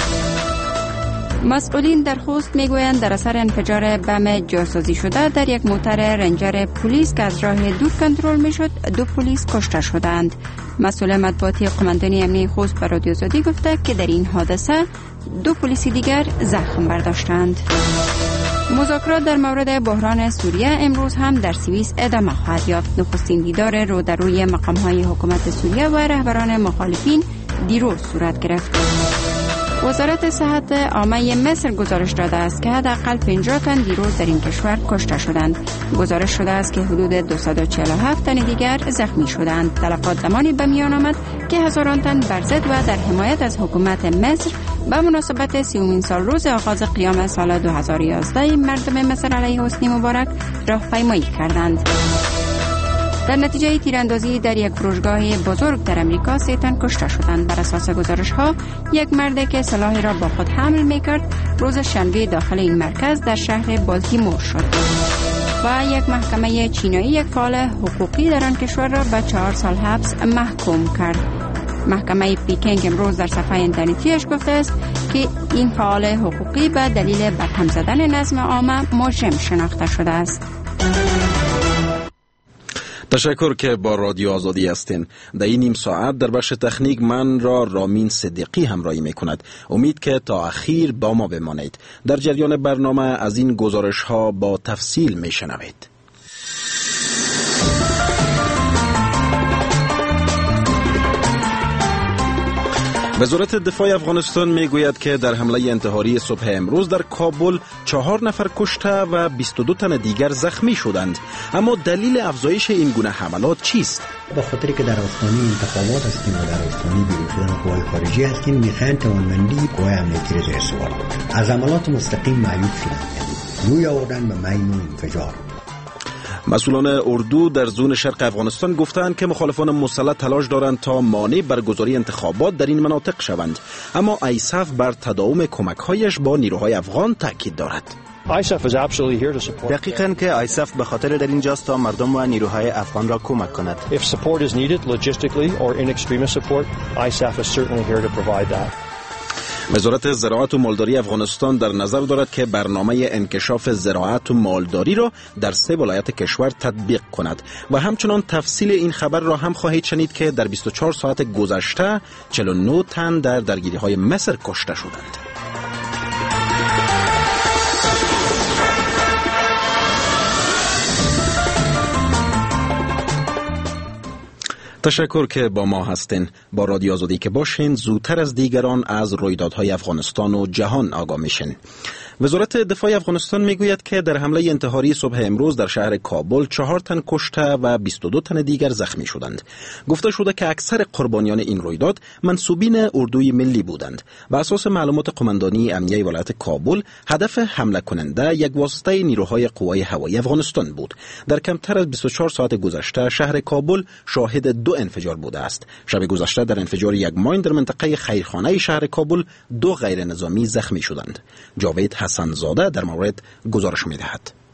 مسئولین در خوست میگویند در اثر انفجار بم جاسازی شده در یک موتر رنجر پلیس که از راه دور کنترل میشد دو پلیس کشته شدند. مسئول مطبوعاتی قماندانی امنیتی خوست به رادیو آزادی گفته که در این حادثه دو پلیسی دیگر زخم برداشتند. مذاکرات در مورد بحران سوریه امروز هم در سوئیس ادامه خواهد یافت. نخستین دیدار رو در روی مقام‌های حکومت سوریه و رهبران مخالفین دیروز صورت گرفت. وزارت صحت عامه مصر گزارش داده است که حداقل پنجاه تن دیروز در این کشور کشته شدند. گزارش شده است که حدود دویست و چهل و هفت تن دیگر زخمی شدند. تلفات زمانی به میان آمد که هزاران تن بر ضد و در حمایت از حکومت مصر به مناسبت سیومین سال روز آغاز قیام سال دو هزار و یازده مردم مصر علیه حسنی مبارک راهپیمایی کردند. در نتیجه تیراندازی در یک فروشگاه بزرگ در امریکا سه تن کشته شدند. بر اساس گزارش ها یک مرد که سلاحی را با خود حمل میکرد روز شنبه داخل این مرکز در شهر بالتیمور شد و یک محکمه چینایی یک فعال حقوقی در آن کشور را به چهار سال حبس محکوم کرد. محکمه پیکینگ امروز در صفحه اینترنتیش گفته است که این فعال حقوقی به دلیل برهم زدن نظم عامه مجرم شناخته شده است. تشکر که با رادیو آزادی هستین. در این نیم ساعت در بخش تکنیک من را رامین صدیقی همراهی میکند. امید که تا اخیر با ما بمانید. در جریان برنامه از این گزارش ها با تفصیل میشنوید. وزارت دفاع افغانستان میگوید که در حمله انتحاری صبح امروز در کابل چهار نفر کشته و بیست و دو تن دیگر زخمی شدند. اما دلیل افزایش این گونه حملات چیست؟ به خاطر که در آستانه انتخابات هستیم و در آستانه بیرون شدن قوای خارجی هستیم، میخواهند توانمندی قوای امنیتی را زیر سوال بردند. از عملات مستقیم معیوب شدند، روی آوردن به مین و انفجار. مسئولان اردو در زون شرق افغانستان گفتند که مخالفان مسلح تلاش دارند تا مانع برگزاری انتخابات در این مناطق شوند، اما آیساف بر تداوم کمک‌هایش با نیروهای افغان تاکید دارد. دقیقاً که آیساف به خاطر در اینجاست تا مردم و نیروهای افغان را کمک کند. If support is needed logistically or in extremis support, آی اس ا اف is certainly here to provide that. وزارت زراعت و مالداری افغانستان در نظر دارد که برنامه انکشاف زراعت و مالداری را در سه ولایت کشور تطبیق کند و همچنان تفصیل این خبر را هم خواهید شنید که در بیست و چهار ساعت گذشته چهل و نه تن در درگیری‌های مصر کشته شدند. تشکر که با ما هستین. با رادیو آزادی که باشین، زودتر از دیگران از رویدادهای افغانستان و جهان آگاه میشین. وزارت دفاع افغانستان میگوید که در حمله انتحاری صبح امروز در شهر کابل چهار تن کشته و بیست و دو تن دیگر زخمی شدند. گفته شده که اکثر قربانیان این رویداد منسوبین اردوی ملی بودند و اساس معلومات قماندانی امنیتی ولایت کابل هدف حمله کننده یک واسطه نیروهای قوای هوایی افغانستان بود. در کمتر از بیست و چهار ساعت گذشته شهر کابل شاهد دو انفجار بوده است. شب گذشته در انفجار یک ماین در منطقه خیرخانه شهر کابل دو غیر نظامی زخمی شدند. جاوید حسن زاده در مورد گزارش می‌دهد.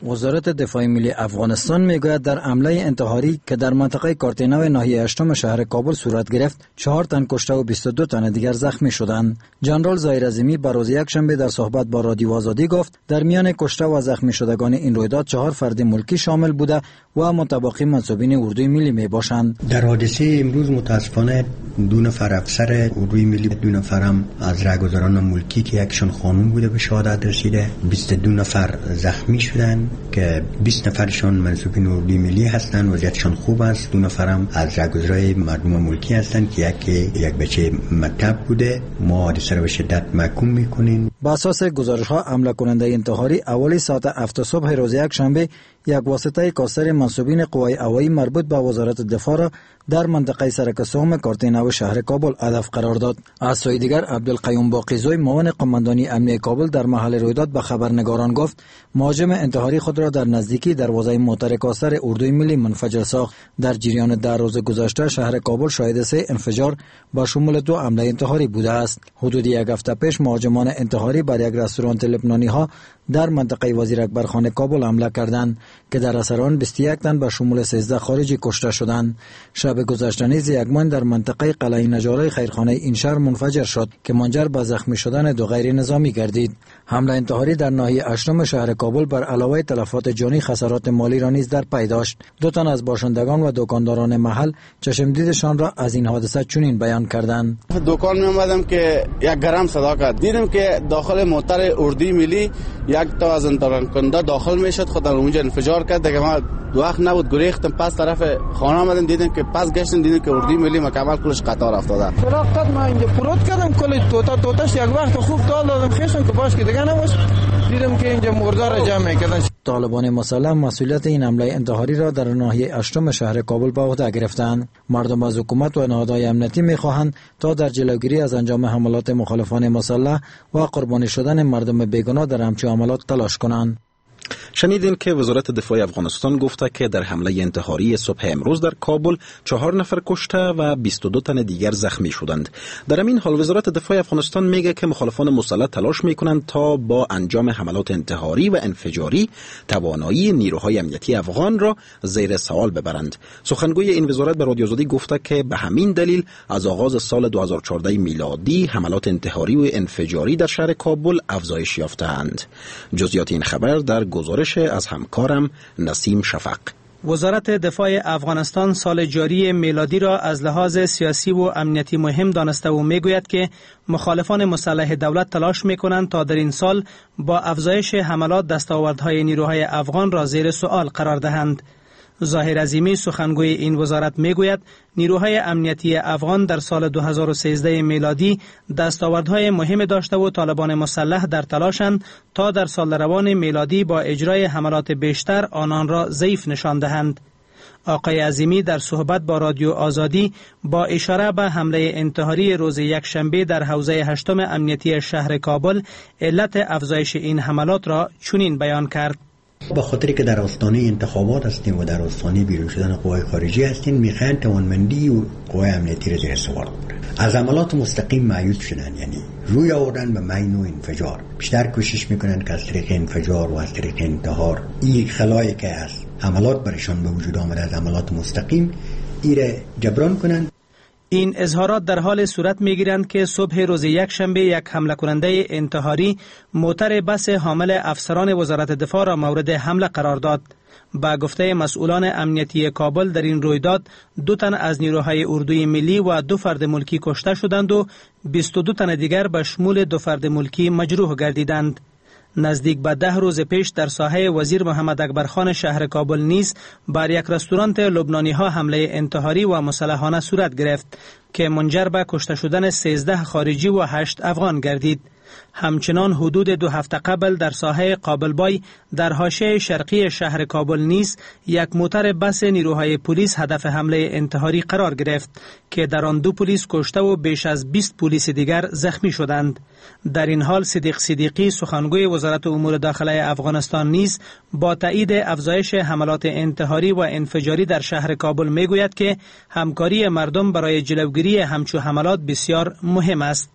وزارت دفاع ملی افغانستان میگوید در حمله انتحاری که در منطقه کارتینو ناحیه هشتم شهر کابل صورت گرفت، چهار تن کشته و بیست و دو تن دیگر زخمی شدند. جنرال ظاهر عظیمی بر روز یکشنبه در صحبت با رادیو آزادی گفت در میان کشته و زخمی شدگان این رویداد چهار فرد ملکی شامل بوده و متباقی منصوبین اردوی ملی می باشند. در حادثه امروز متاسفانه دو نفر افسر اردوی ملی، دو نفرم از رهگذران ملکی که یکشون خانم بوده به شهادت رسیده، بیست و دو نفر زخمی شدن که بیست نفرشون منصوبین اردوی ملی هستند، وضعیتشون خوب است. دو نفرم از رهگذرای مردم ملکی هستند که یکی یک بچه مکتب بوده. ما حادثه را به شدت محکوم میکنیم. با اساس گزارش‌ها حمله کننده انتحاری اولی ساعت هفت صبح روز یکشنبه یک واسطه کاستر منصوبین قوای هوایی مربوط به وزارت دفاع را در منطقه سرک سوم کارتینو شهر کابل هدف قرار داد. از سوی دیگر عبدالقیوم باقیزوی معاون قماندانی امنیه کابل در محل رویداد به خبرنگاران گفت مهاجم انتحاری خود را در نزدیکی دروازه موتر کاستر اردوی ملی منفجر ساخت. در جریان ده روز گذشته شهر کابل شاهد سه انفجار با شمول دو حمله انتحاری بوده است. حدود یک هفته پیش مهاجمان انتحاری بر یک رستوران لبنانی ها در منطقه وزیر اکبرخان کابل حمله کردند که در اثر آن بیست و یک تن به شمول سیزده خارجی کشته شدند. شب گذشته نیز یک من در منطقه قلعه نجاره خیرخانه این شهر منفجر شد که منجر به زخمی شدن دو غیر نظامی گردید. حمله انتحاری در ناحیه هشتم شهر کابل بر علاوه تلفات جانی خسارات مالی را نیز در پی داشت. دو تن از باشندگان و دکانداران محل چشم دیدشان را از این حادثه چنین بیان کردند. دکان می اومدم که یک گرم صدا کرد، دیدم که داخل موتر اردوی ملی یک تا از انتقال کننده داخل میشد، خود در اونجا انفجار کرد. دیگه ما وقت نبود گریختم، پس طرف خانه آمدم دیدم که پس گشتم دیدم که اردوی ملی مکمل کلش قطار افتاده. فقط ما اینجا پروت کردم کل توتا توتاش یک وقت خوب دال دادم خیشم که باش که دیگه نباش، دیدم که اینجا مردا را جمع میکردن. طالبان مسلح مسئولیت این حمله انتحاری را در ناحیه هشتم شهر کابل به عهده گرفتند. مردم از حکومت و نهادهای امنیتی میخواهند تا در جلوگیری از انجام حملات مخالفان مسلح و قربانی شدن مردم بیگناه در همچین حملات تلاش کنند. شنیدین که وزارت دفاع افغانستان گفته که در حمله انتحاری صبح امروز در کابل چهار نفر کشته و بیست و دو تن دیگر زخمی شدند. در همین حال وزارت دفاع افغانستان میگه که مخالفان مسلح تلاش میکنند تا با انجام حملات انتحاری و انفجاری توانایی نیروهای امنیتی افغان را زیر سوال ببرند. سخنگوی این وزارت به رادیو آزادی گفته که به همین دلیل از آغاز سال دو هزار و چهارده میلادی حملات انتحاری و انفجاری در شهر کابل افزایش یافته‌اند. جزئیات این خبر در گزارش از همکارم نسیم شفق. وزارت دفاع افغانستان سال جاری میلادی را از لحاظ سیاسی و امنیتی مهم دانسته و میگوید که مخالفان مسلح دولت تلاش میکنند تا در این سال با افزایش حملات دستاوردهای نیروهای افغان را زیر سوال قرار دهند. ظاهر عظیمی سخنگوی این وزارت میگوید نیروهای امنیتی افغان در سال دو هزار و سیزده میلادی دستاوردهای مهم داشته و طالبان مسلح در تلاشند تا در سال روان میلادی با اجرای حملات بیشتر آنان را ضعیف نشان دهند. آقای عظیمی در صحبت با رادیو آزادی با اشاره به حمله انتحاری روز یکشنبه در حوزه هشتم امنیتی شهر کابل علت افزایش این حملات را چنین بیان کرد. به خاطر که در آستانه انتخابات هستیم و در آستانه بیرون شدن قوای خارجی هستیم، میخواین توانمندی و قوای امنیتی را زیر سوال ببرن. از عملات مستقیم مایوس شدن، یعنی روی آوردن به مین و انفجار. بیشتر کوشش میکنن که از طریق انفجار و از طریق انتحار این خلایی که از عملات برشان به وجود آمده از عملات مستقیم ایره جبران کنن. این اظهارات در حال صورت میگیرند که صبح روز یک شنبه یک حمله کننده انتحاری موتر بس حامل افسران وزارت دفاع را مورد حمله قرار داد. با گفته مسئولان امنیتی کابل در این رویداد دو تن از نیروهای اردوی ملی و دو فرد ملکی کشته شدند و بیست و دو تن دیگر به شمول دو فرد ملکی مجروح گردیدند. نزدیک به ده روز پیش در ساحه وزیر محمد اکبرخان شهر کابل نیز بر یک رستوران لبنانی ها حمله انتحاری و مسلحانه صورت گرفت که منجر به کشته شدن سیزده خارجی و هشت افغان گردید. همچنان حدود دو هفته قبل در ساحه قابلبای در حاشیه شرقی شهر کابل نیز یک موتر بس نیروهای پلیس هدف حمله انتحاری قرار گرفت که در آن دو پلیس کشته و بیش از بیست پلیس دیگر زخمی شدند. در این حال صدیق صدیقی سخنگوی وزارت امور داخله افغانستان نیز با تایید افزایش حملات انتحاری و انفجاری در شهر کابل میگوید که همکاری مردم برای جلوگیری همچو حملات بسیار مهم است.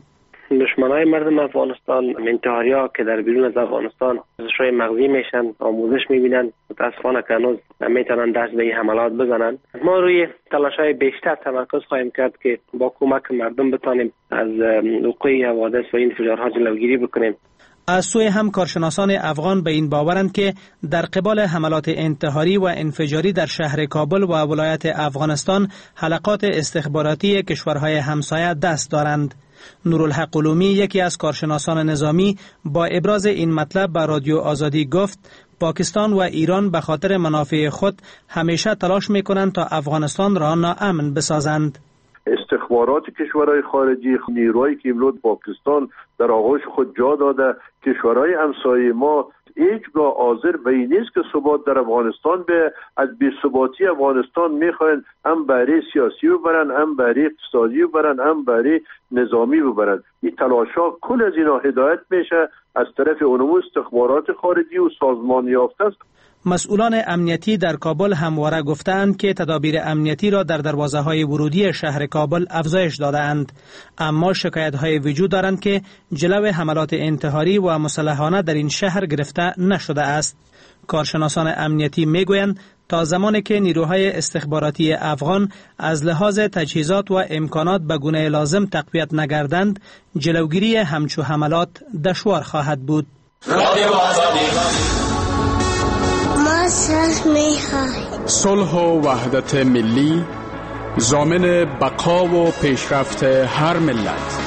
دشمنای مردم افغانستان، انتحاری‌ها که در بیرون از افغانستان ازشای مغزی میشن، آموزش میبینن، متاسفانه که هنوز نمیتونن دست به این حملات بزنن. ما روی تلاش‌های بیشتر تمرکز خواهیم کرد که با کمک مردم بتانیم از وقوع حوادث و این انفجارها جلوگیری بکنیم. از سوی هم کارشناسان افغان به این باورند که در قبال حملات انتحاری و انفجاری در شهر کابل و ولایت افغانستان حلقات استخباراتی کشورهای همسایه دست دارند. نورالحق علومی یکی از کارشناسان نظامی با ابراز این مطلب به رادیو آزادی گفت پاکستان و ایران به خاطر منافع خود همیشه تلاش میکنند تا افغانستان را ناامن بسازند. استخبارات کشورهای خارجی، نیروهایی که امروز پاکستان در آغوش خود جا داده، کشورهای همسایه ما هیچگاه حاضر به این نیست که ثبات در افغانستان به از بی‌ثباتی افغانستان میخواین هم بهره سیاسی ببرن، هم بهره اقتصادی ببرن، هم بهره نظامی ببرن. این تلاش‌ها کل از اینا هدایت میشه از طرف علوم استخبارات خارجی و سازمان یافته است. مسئولان امنیتی در کابل همواره گفتند که تدابیر امنیتی را در دروازه‌های ورودی شهر کابل افزایش داده‌اند، اما شکایت‌های وجود دارند که جلو حملات انتحاری و مسلحانه در این شهر گرفته نشده است. کارشناسان امنیتی میگویند تا زمانی که نیروهای استخباراتی افغان از لحاظ تجهیزات و امکانات به گونه لازم تقویت نگردند، جلوگیری همچو حملات دشوار خواهد بود. صلح و وحدت ملی ضامن بقا و پیشرفت هر ملت.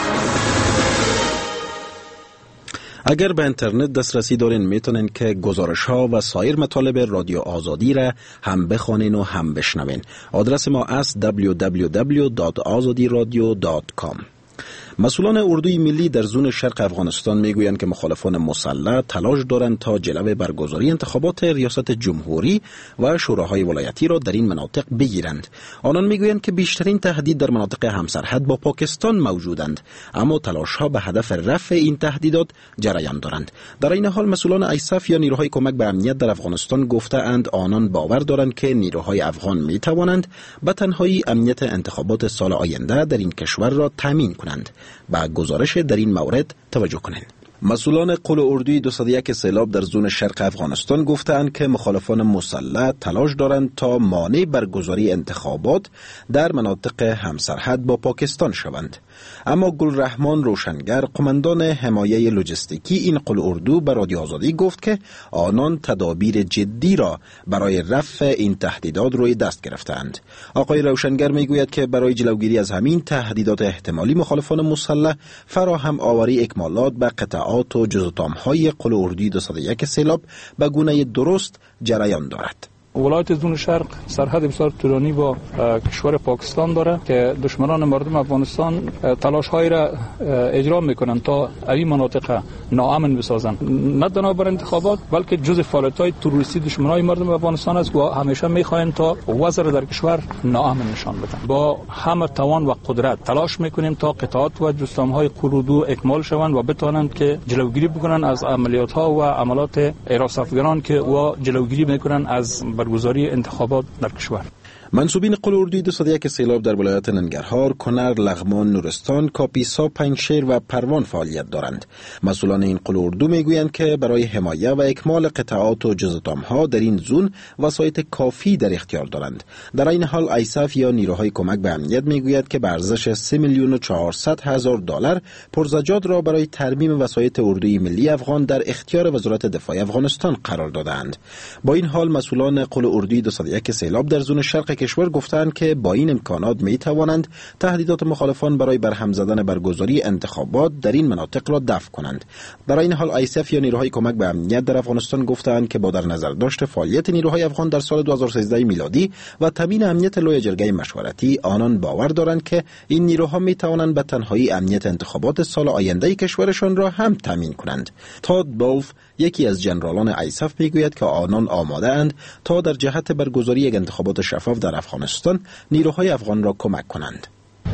اگر به اینترنت دسترسی دارین میتونین که گزارش ها و سایر مطالب رادیو آزادی را هم بخوانین و هم بشنوین. آدرس ما است دبلیو دبلیو دبلیو دات آزادی رادیو دات کام. مسئولان اردوی ملی در زون شرق افغانستان میگویند که مخالفان مسلح تلاش دارند تا جلوه برگزاری انتخابات ریاست جمهوری و شوراهای ولایتی را در این مناطق بگیرند. آنان میگویند که بیشترین تهدید در مناطق همسرحد با پاکستان موجودند، اما تلاش‌ها به هدف رفع این تهدیدات جریان دارند. در این حال مسئولان ایساف یا نیروهای کمک به امنیت در افغانستان گفته‌اند آنان باور دارند که نیروهای افغان میتوانند به تنهایی امنیت انتخابات سال آینده در این کشور را تامین کنند. با گزارش در این مورد توجه کنید. مسئولان قل اردوی دویست و یک سیلاب در زون شرق افغانستان گفتند که مخالفان مسلح تلاش دارند تا مانع برگزاری انتخابات در مناطق همسرحد با پاکستان شوند. اما گلرحمان روشنگر، قماندان حمایه لوجستیکی این قل اردو، به رادیو آزادی گفت که آنان تدابیر جدی را برای رفع این تهدیدات روی دست گرفتند. آقای روشنگر میگوید که برای جلوگیری از همین تهدیدات احتمالی مخالفان مسلح فراهم آوری اکمالات به قطعات و جزءتام‌های قل اردوی دویست و یک سیلاب به گونه درست جریان دارد. ولایت زون شرق سرحد بسیار طولانی با کشور پاکستان داره که دشمنان مردم افغانستان تلاش های را اجرا میکنند تا این مناطق ناامن بسازند، نه تنها بر انتخابات بلکه جزء فعالیت های تروریستی دشمنان مردم افغانستان است و همیشه میخواهند تا وضع در کشور ناامن نشان بدن. با همه توان و قدرت تلاش میکنیم تا قطعات و جستام های قلودو اکمال شوند و بتوانند که جلوگیری بکنند از عملیات ها و عملات حراس افغانان که و جلوگیری میکنند از برگزاری انتخابات در کشور. منصوبین قل اردوی دویست و یک سیلاب در ولایت ننگرهار، کنر، لغمان، نورستان، کاپیسا، پنجشیر و پروان فعالیت دارند. مسئولان این قل اردو میگویند که برای حمایه و اکمال قطعات و جزءتام‌ها در این زون وسایط کافی در اختیار دارند. در این حال ایساف یا نیروهای کمک به امنیت میگوید که به ارزش سه میلیون و چهارصد هزار دلار پرزجاج را برای ترمیم وسایط اردوی ملی افغان در اختیار وزارت دفاع افغانستان قرار دادند. با این حال مسئولان قل اردوی دویست و یک سیلاب در زون شرق کشور گفتند که با این امکانات می توانند تهدیدات مخالفان برای برهم زدن برگزاری انتخابات در این مناطق را دفع کنند. در این حال ایساف یا نیروهای کمک به امنیت در افغانستان گفتند که با در نظر داشت فعالیت نیروهای افغان در سال دو هزار و سیزده میلادی و تامین امنیت لوی جرگه مشورتی، آنان باور دارند که این نیروها می توانند به تنهایی امنیت انتخابات سال آینده کشورشان را هم تامین کنند. تاد بولف، یکی از جنرالان ایساف، میگوید که آنان آماده اند تا در جهت برگزاری یک انتخابات شفاف در افغانستان نیروهای افغان را کمک کنند.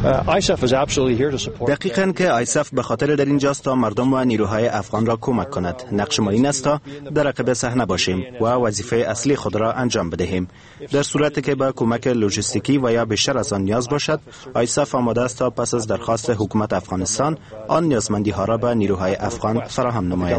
دقیقاً که آیسف به خاطر در اینجاست تا مردم و نیروهای افغان را کمک کند. نقش ما این است تا در عقب صحنه باشیم و وظیفه اصلی خود را انجام بدهیم. در صورتی که به کمک لوجستیکی و یا بیشتر از آن نیاز باشد، آیسف آماده است تا پس از درخواست حکومت افغانستان آن نیازمندی ها را به نیروهای افغان فراهم نماید.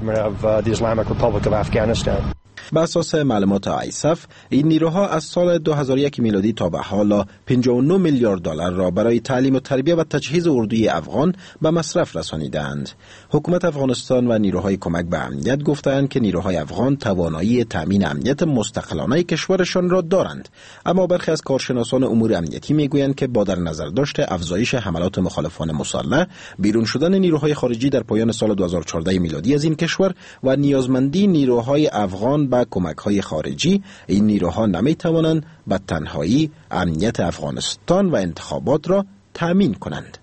بر اساس معلومات آیسف، این نیروها از سال دو هزار و یک میلادی تا به حال پنجاه و نه میلیارد دلار را برای تعلیم و تربیت و تجهیز اردوی افغان به مصرف رسانیدند. حکومت افغانستان و نیروهای کمک به امنیت گفتند که نیروهای افغان توانایی تامین امنیت مستقلانه کشورشان را دارند، اما برخی از کارشناسان امور امنیتی میگویند که با در نظر داشت افزایش حملات مخالفان مسلح، بیرون شدن نیروهای خارجی در پایان سال دو هزار و چهارده میلادی از این کشور و نیازمندی نیروهای افغان با کمک‌های خارجی، این نیروها نمی‌توانند به تنهایی امنیت افغانستان و انتخابات را تأمین کنند.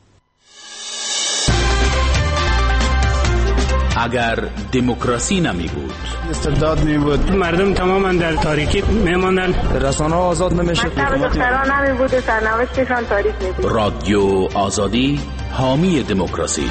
اگر دموکراسی نمی بود، استبداد می بود، مردم تماما در تاریکی می ماندن، رسانه ها آزاد نمی شد، دختران نمی بود، سرنوشتشان تاریک می بود. رادیو آزادی حامی دموکراسی.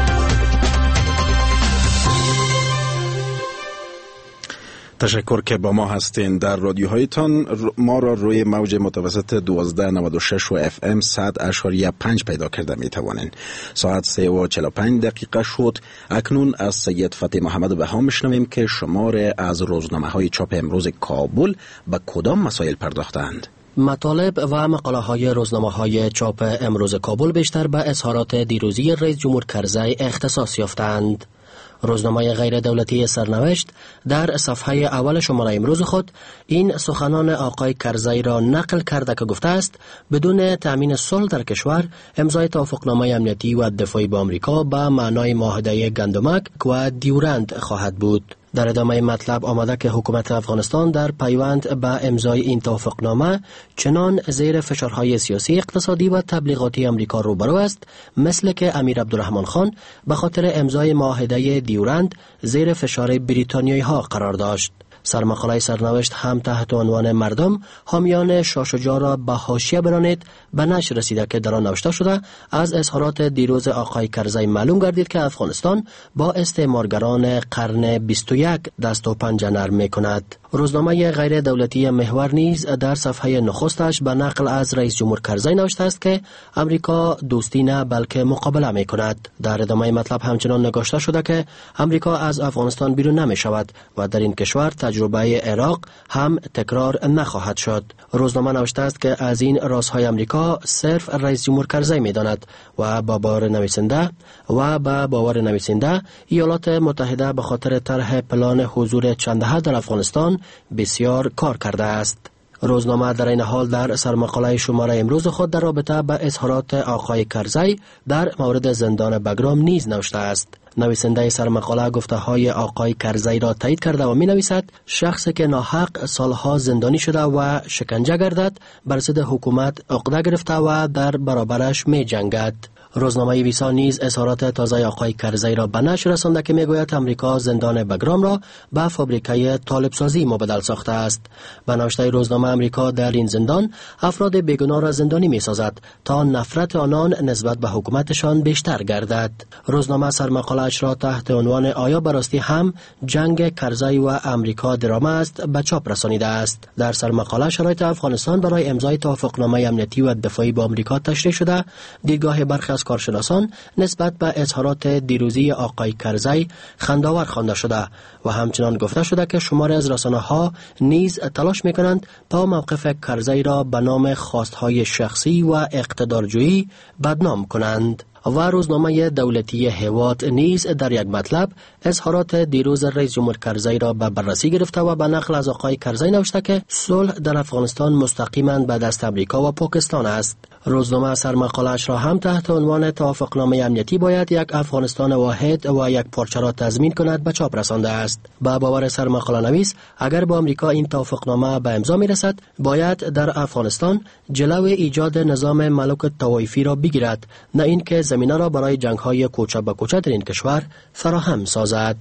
تشکر که با ما هستین. در رادیوهایتان ما را روی موج متوسط دوازده نود و شش و اف ام صد اشاریه پنج پیدا کرده می توانین. ساعت سه و چهل و پنج دقیقه شد. اکنون از سید فتح محمد بها میشنویم که شمار از روزنامه های چاپ امروز کابل به کدام مسائل پرداختند. مطالب و مقاله های روزنامه های چاپ امروز کابل بیشتر به اظهارات دیروزی رئیس جمهور کرزی اختصاص یافتند. روزنامه غیر دولتی سرنوشت در صفحه اول شماره امروز خود این سخنان آقای کرزی را نقل کرده که گفته است بدون تأمین صلح در کشور امضای توافقنامه امنیتی و دفاعی با آمریکا به معنای معاهده گندمک و دیورند خواهد بود. در ادامه مطلب آمده که حکومت افغانستان در پیوند به امضای این توافقنامه چنان زیر فشارهای سیاسی، اقتصادی و تبلیغاتی آمریکا روبرو است مثل که امیر عبدالرحمن خان به خاطر امضای معاهده دیورند زیر فشار بریتانیایی ها قرار داشت. سرمقاله سرنوشت هم تحت عنوان مردم حامیان شاه شجاع را به حاشیه برانید به نشر رسیده که در آن نوشته شده از اظهارات دیروز آقای کرزی معلوم گردید که افغانستان با استعمارگران قرن بیست و یک دست و پنجه نرم می‌کند. روزنامه غیر دولتی محور نیز در صفحه نخستش به نقل از رئیس جمهور کرزی نوشته است که امریکا دوستی نه بلکه مقابله می‌کند. در ادامه مطلب همچنان نگاشته شده که امریکا از افغانستان بیرون نمی‌شود و در این کشور تجربه عراق هم تکرار نخواهد شد. روزنامه نوشته است که از این رازهای امریکا صرف رئیس جمهور کرزی می‌داند و با باور نویسنده و با باور نویسنده ایالات متحده به خاطر طرح پلان حضور چندهه در افغانستان بسیار کار کرده است. روزنامه در این حال در سرمقاله شماره امروز خود در رابطه با اظهارات آقای کرزی در مورد زندان بگرام نیز نوشته است. نویسنده سرمقاله گفته های آقای کرزی را تایید کرده و می نویسد شخصی که ناحق سالها زندانی شده و شکنجه گردد بر ضد حکومت عقده گرفته و در برابرش می جنگد. روزنامه ویسا نیز اظهارات تازه آقای کرزی را به نشر رسانده که میگوید امریکا زندان بگرام را به فابریکه طالبسازی مبدل ساخته است. به نوشته روزنامه امریکا در این زندان افراد بیگناه را زندانی میسازد تا نفرت آنان نسبت به حکومتشان بیشتر گردد. روزنامه سرمقاله‌اش را تحت عنوان آیا براستی هم جنگ کرزی و امریکا دراما است به چاپ رسانیده است. در سرمقاله شرایط افغانستان برای امضای توافقنامه امنیتی و دفاعی با آمریکا تشریح شده. دیدگاه برخی از کارشناسان نسبت به اظهارات دیروزی آقای کرزی خنده‌آور خوانده شده و همچنان گفته شده که شماری از رسانه‌ها نیز تلاش می‌کنند تا موقف کرزی را به نام خواست‌های شخصی و اقتدارجویی بدنام کنند. و روزنامه دولتی هوات نیز در یک مطلب اظهارات دیروز رئیس جمهور کرزی را به بررسی گرفته و به نقل از آقای کرزی نوشته که صلح در افغانستان مستقیما به دست امریکا و پاکستان است. روزنامه سرمقاله‌اش را هم تحت عنوان توافقنامه امنیتی باید یک افغانستان واحد و یک پارچه را تضمین کند به چاپ رسانده است. با باور سرمقاله نویس اگر با امریکا این توافقنامه به امضا میرسد باید در افغانستان جلو ایجاد نظام ملوک طوایفی را بگیرد، نه اینکه زمینه را برای جنگ‌های کوچه به کوچه در این کشور فراهم سازد.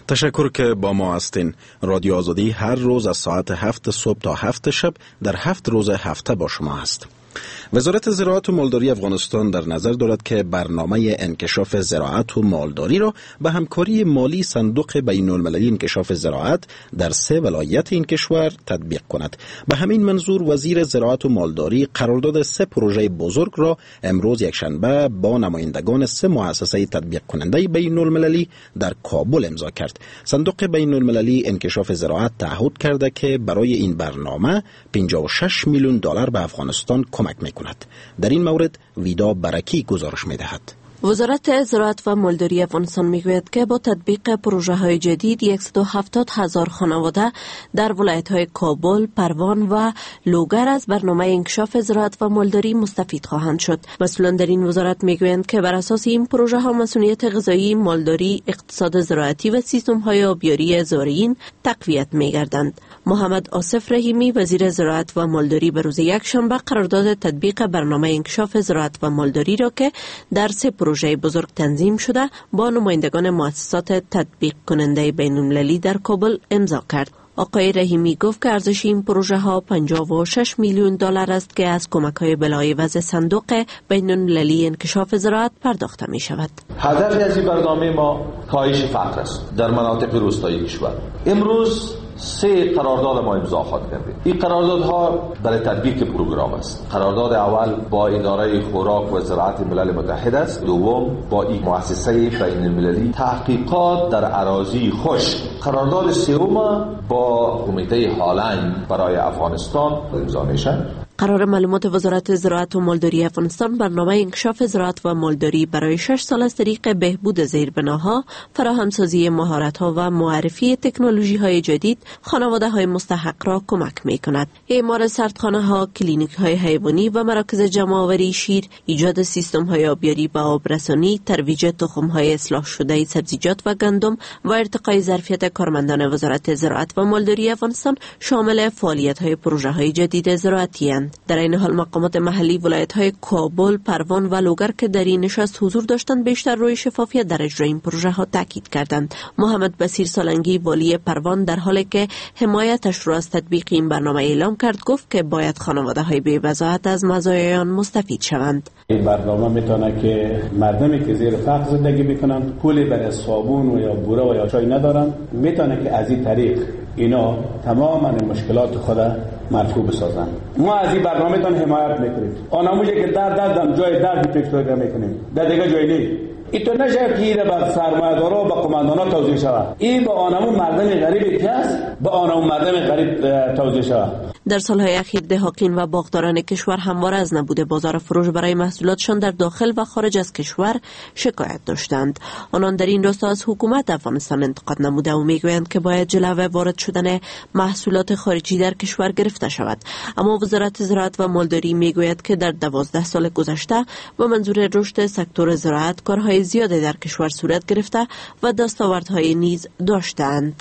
تشکر که با ما هستین. رادیو آزادی هر روز از ساعت هفت صبح تا هفت شب در هفت روز هفته با شما است. وزارت زراعت و مالداری افغانستان در نظر دارد که برنامه انکشاف زراعت و مالداری را به همکاری مالی صندوق بین المللی انکشاف زراعت در سه ولایت این کشور تطبیق کند. به همین منظور وزیر زراعت و مالداری قرارداد سه پروژه بزرگ را امروز یکشنبه با نمایندگان سه مؤسسه تطبیق کننده بین المللی در کابل امضا کرد. صندوق بین المللی انکشاف زراعت تعهد کرده که برای این برنامه پنجاه و شش میلیون دلار به افغانستان کمک می‌کند. در این مورد ویدا برکی گزارش می‌دهد. وزارت زراعت و مالداری افغانستان میگوید که با تطبیق پروژه های جدید صد و هفتاد هزار خانواده در ولایت های کابل، پروان و لوگر از برنامه انکشاف زراعت و مالداری مستفید خواهند شد. مسئولان در این وزارت میگویند که بر اساس این پروژه ها مسئولیت غذایی، مالداری، اقتصاد زراعتی و سیستم های آبیاری زارعین تقویت میگردند. محمد آصف رحیمی وزیر زراعت و مالداری به روز یکشنبه قرارداد تطبیق برنامه انکشاف زراعت و مالداری را که در سه پروژه بزرگ تنظیم شده با نمایندگان مؤسسات تطبیق کننده بین المللی در کابل امضا کرد. آقای رحیمی گفت که ارزش این پروژه ها پنجاه و شش میلیون دلار است که از کمک های بلایوز صندوق بین المللی انکشاف زراعت پرداخته می شود. هدف از این برنامه ما کاهش فقر است در مناطق روستایی کشور. امروز سه قرارداد ما امضا خواهد کردیم. این قراردادها برای تطبیق پروگرام است. قرارداد اول با اداره خوراک و زراعت ملل متحد است. دوم با این مؤسسه بین المللی تحقیقات در اراضی خشک. قرارداد سوم با کمیته هالند برای افغانستان امضا میشه. قرار معلومات وزارت زراعت و مالداری افغانستان برنامه انکشاف زراعت و مالداری برای شش سال از طریق بهبود زیربناها، فراهمسازی مهارت‌ها و معرفی تکنولوژی‌های جدید خانواده های مستحق را کمک می‌کند. اعمار سردخانه‌ها، کلینیک‌های حیوانی و مراکز جمع‌آوری شیر، ایجاد سیستم‌های آبیاری و آبرسانی، ترویج تخم‌های اصلاح شده سبزیجات و گندم و ارتقای ظرفیت کارمندان وزارت زراعت و مالداری افغانستان شامل فعالیت‌های پروژه‌های جدید زراعتی اند. در این حال مقامات محلی ولایت‌های کابل، پروان و لوگر که در این نشست حضور داشتند بیشتر روی شفافیت در اجرای این پروژه ها تاکید کردند. محمد بصیر سالنگی والی پروان در حالی که حمایتش را از تطبیق این برنامه اعلام کرد گفت که باید خانواده‌های بی وضاحت از مزایای آن مستفید شوند. این برنامه میتونه که مردمی که زیر فقر زندگی میکنن پولی برای صابون و یا بوره و یا چای ندارن میتونه که از این طریق اینا تماما مشکلات خود مرفوع بسازن. ما از این برنامه تان حمایت میکنیم. آنموزه که در دردم جای دردی پیشتر میکنیم. در دیگه جای نیست. این تو نشه که این به سرمایه‌دارا و به قماندانا توزیع شود. این به آنمون مردم غریبی که است به آنمون مردم غریب توزیع شود. در سالهای اخیر دهقان و باغداران کشور همواره از نبود بازار فروش برای محصولاتشان در داخل و خارج از کشور شکایت داشتند. آنان در این راستا از حکومت افغانستان انتقاد نموده و میگویند که باید جلوه وارد شدن محصولات خارجی در کشور گرفته شود. اما وزارت زراعت و مالداری میگوید که در دوازده سال گذشته با منظور رشد سکتور زراعت کارهای زیاده در کشور صورت گرفته و دستاوردهای نیز داشتند.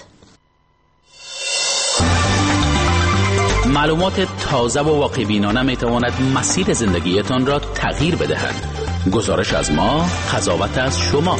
معلومات تازه و واقع‌بینانه میتواند مسیر زندگیتان را تغییر بدهد. گزارش از ما، قضاوت از شما.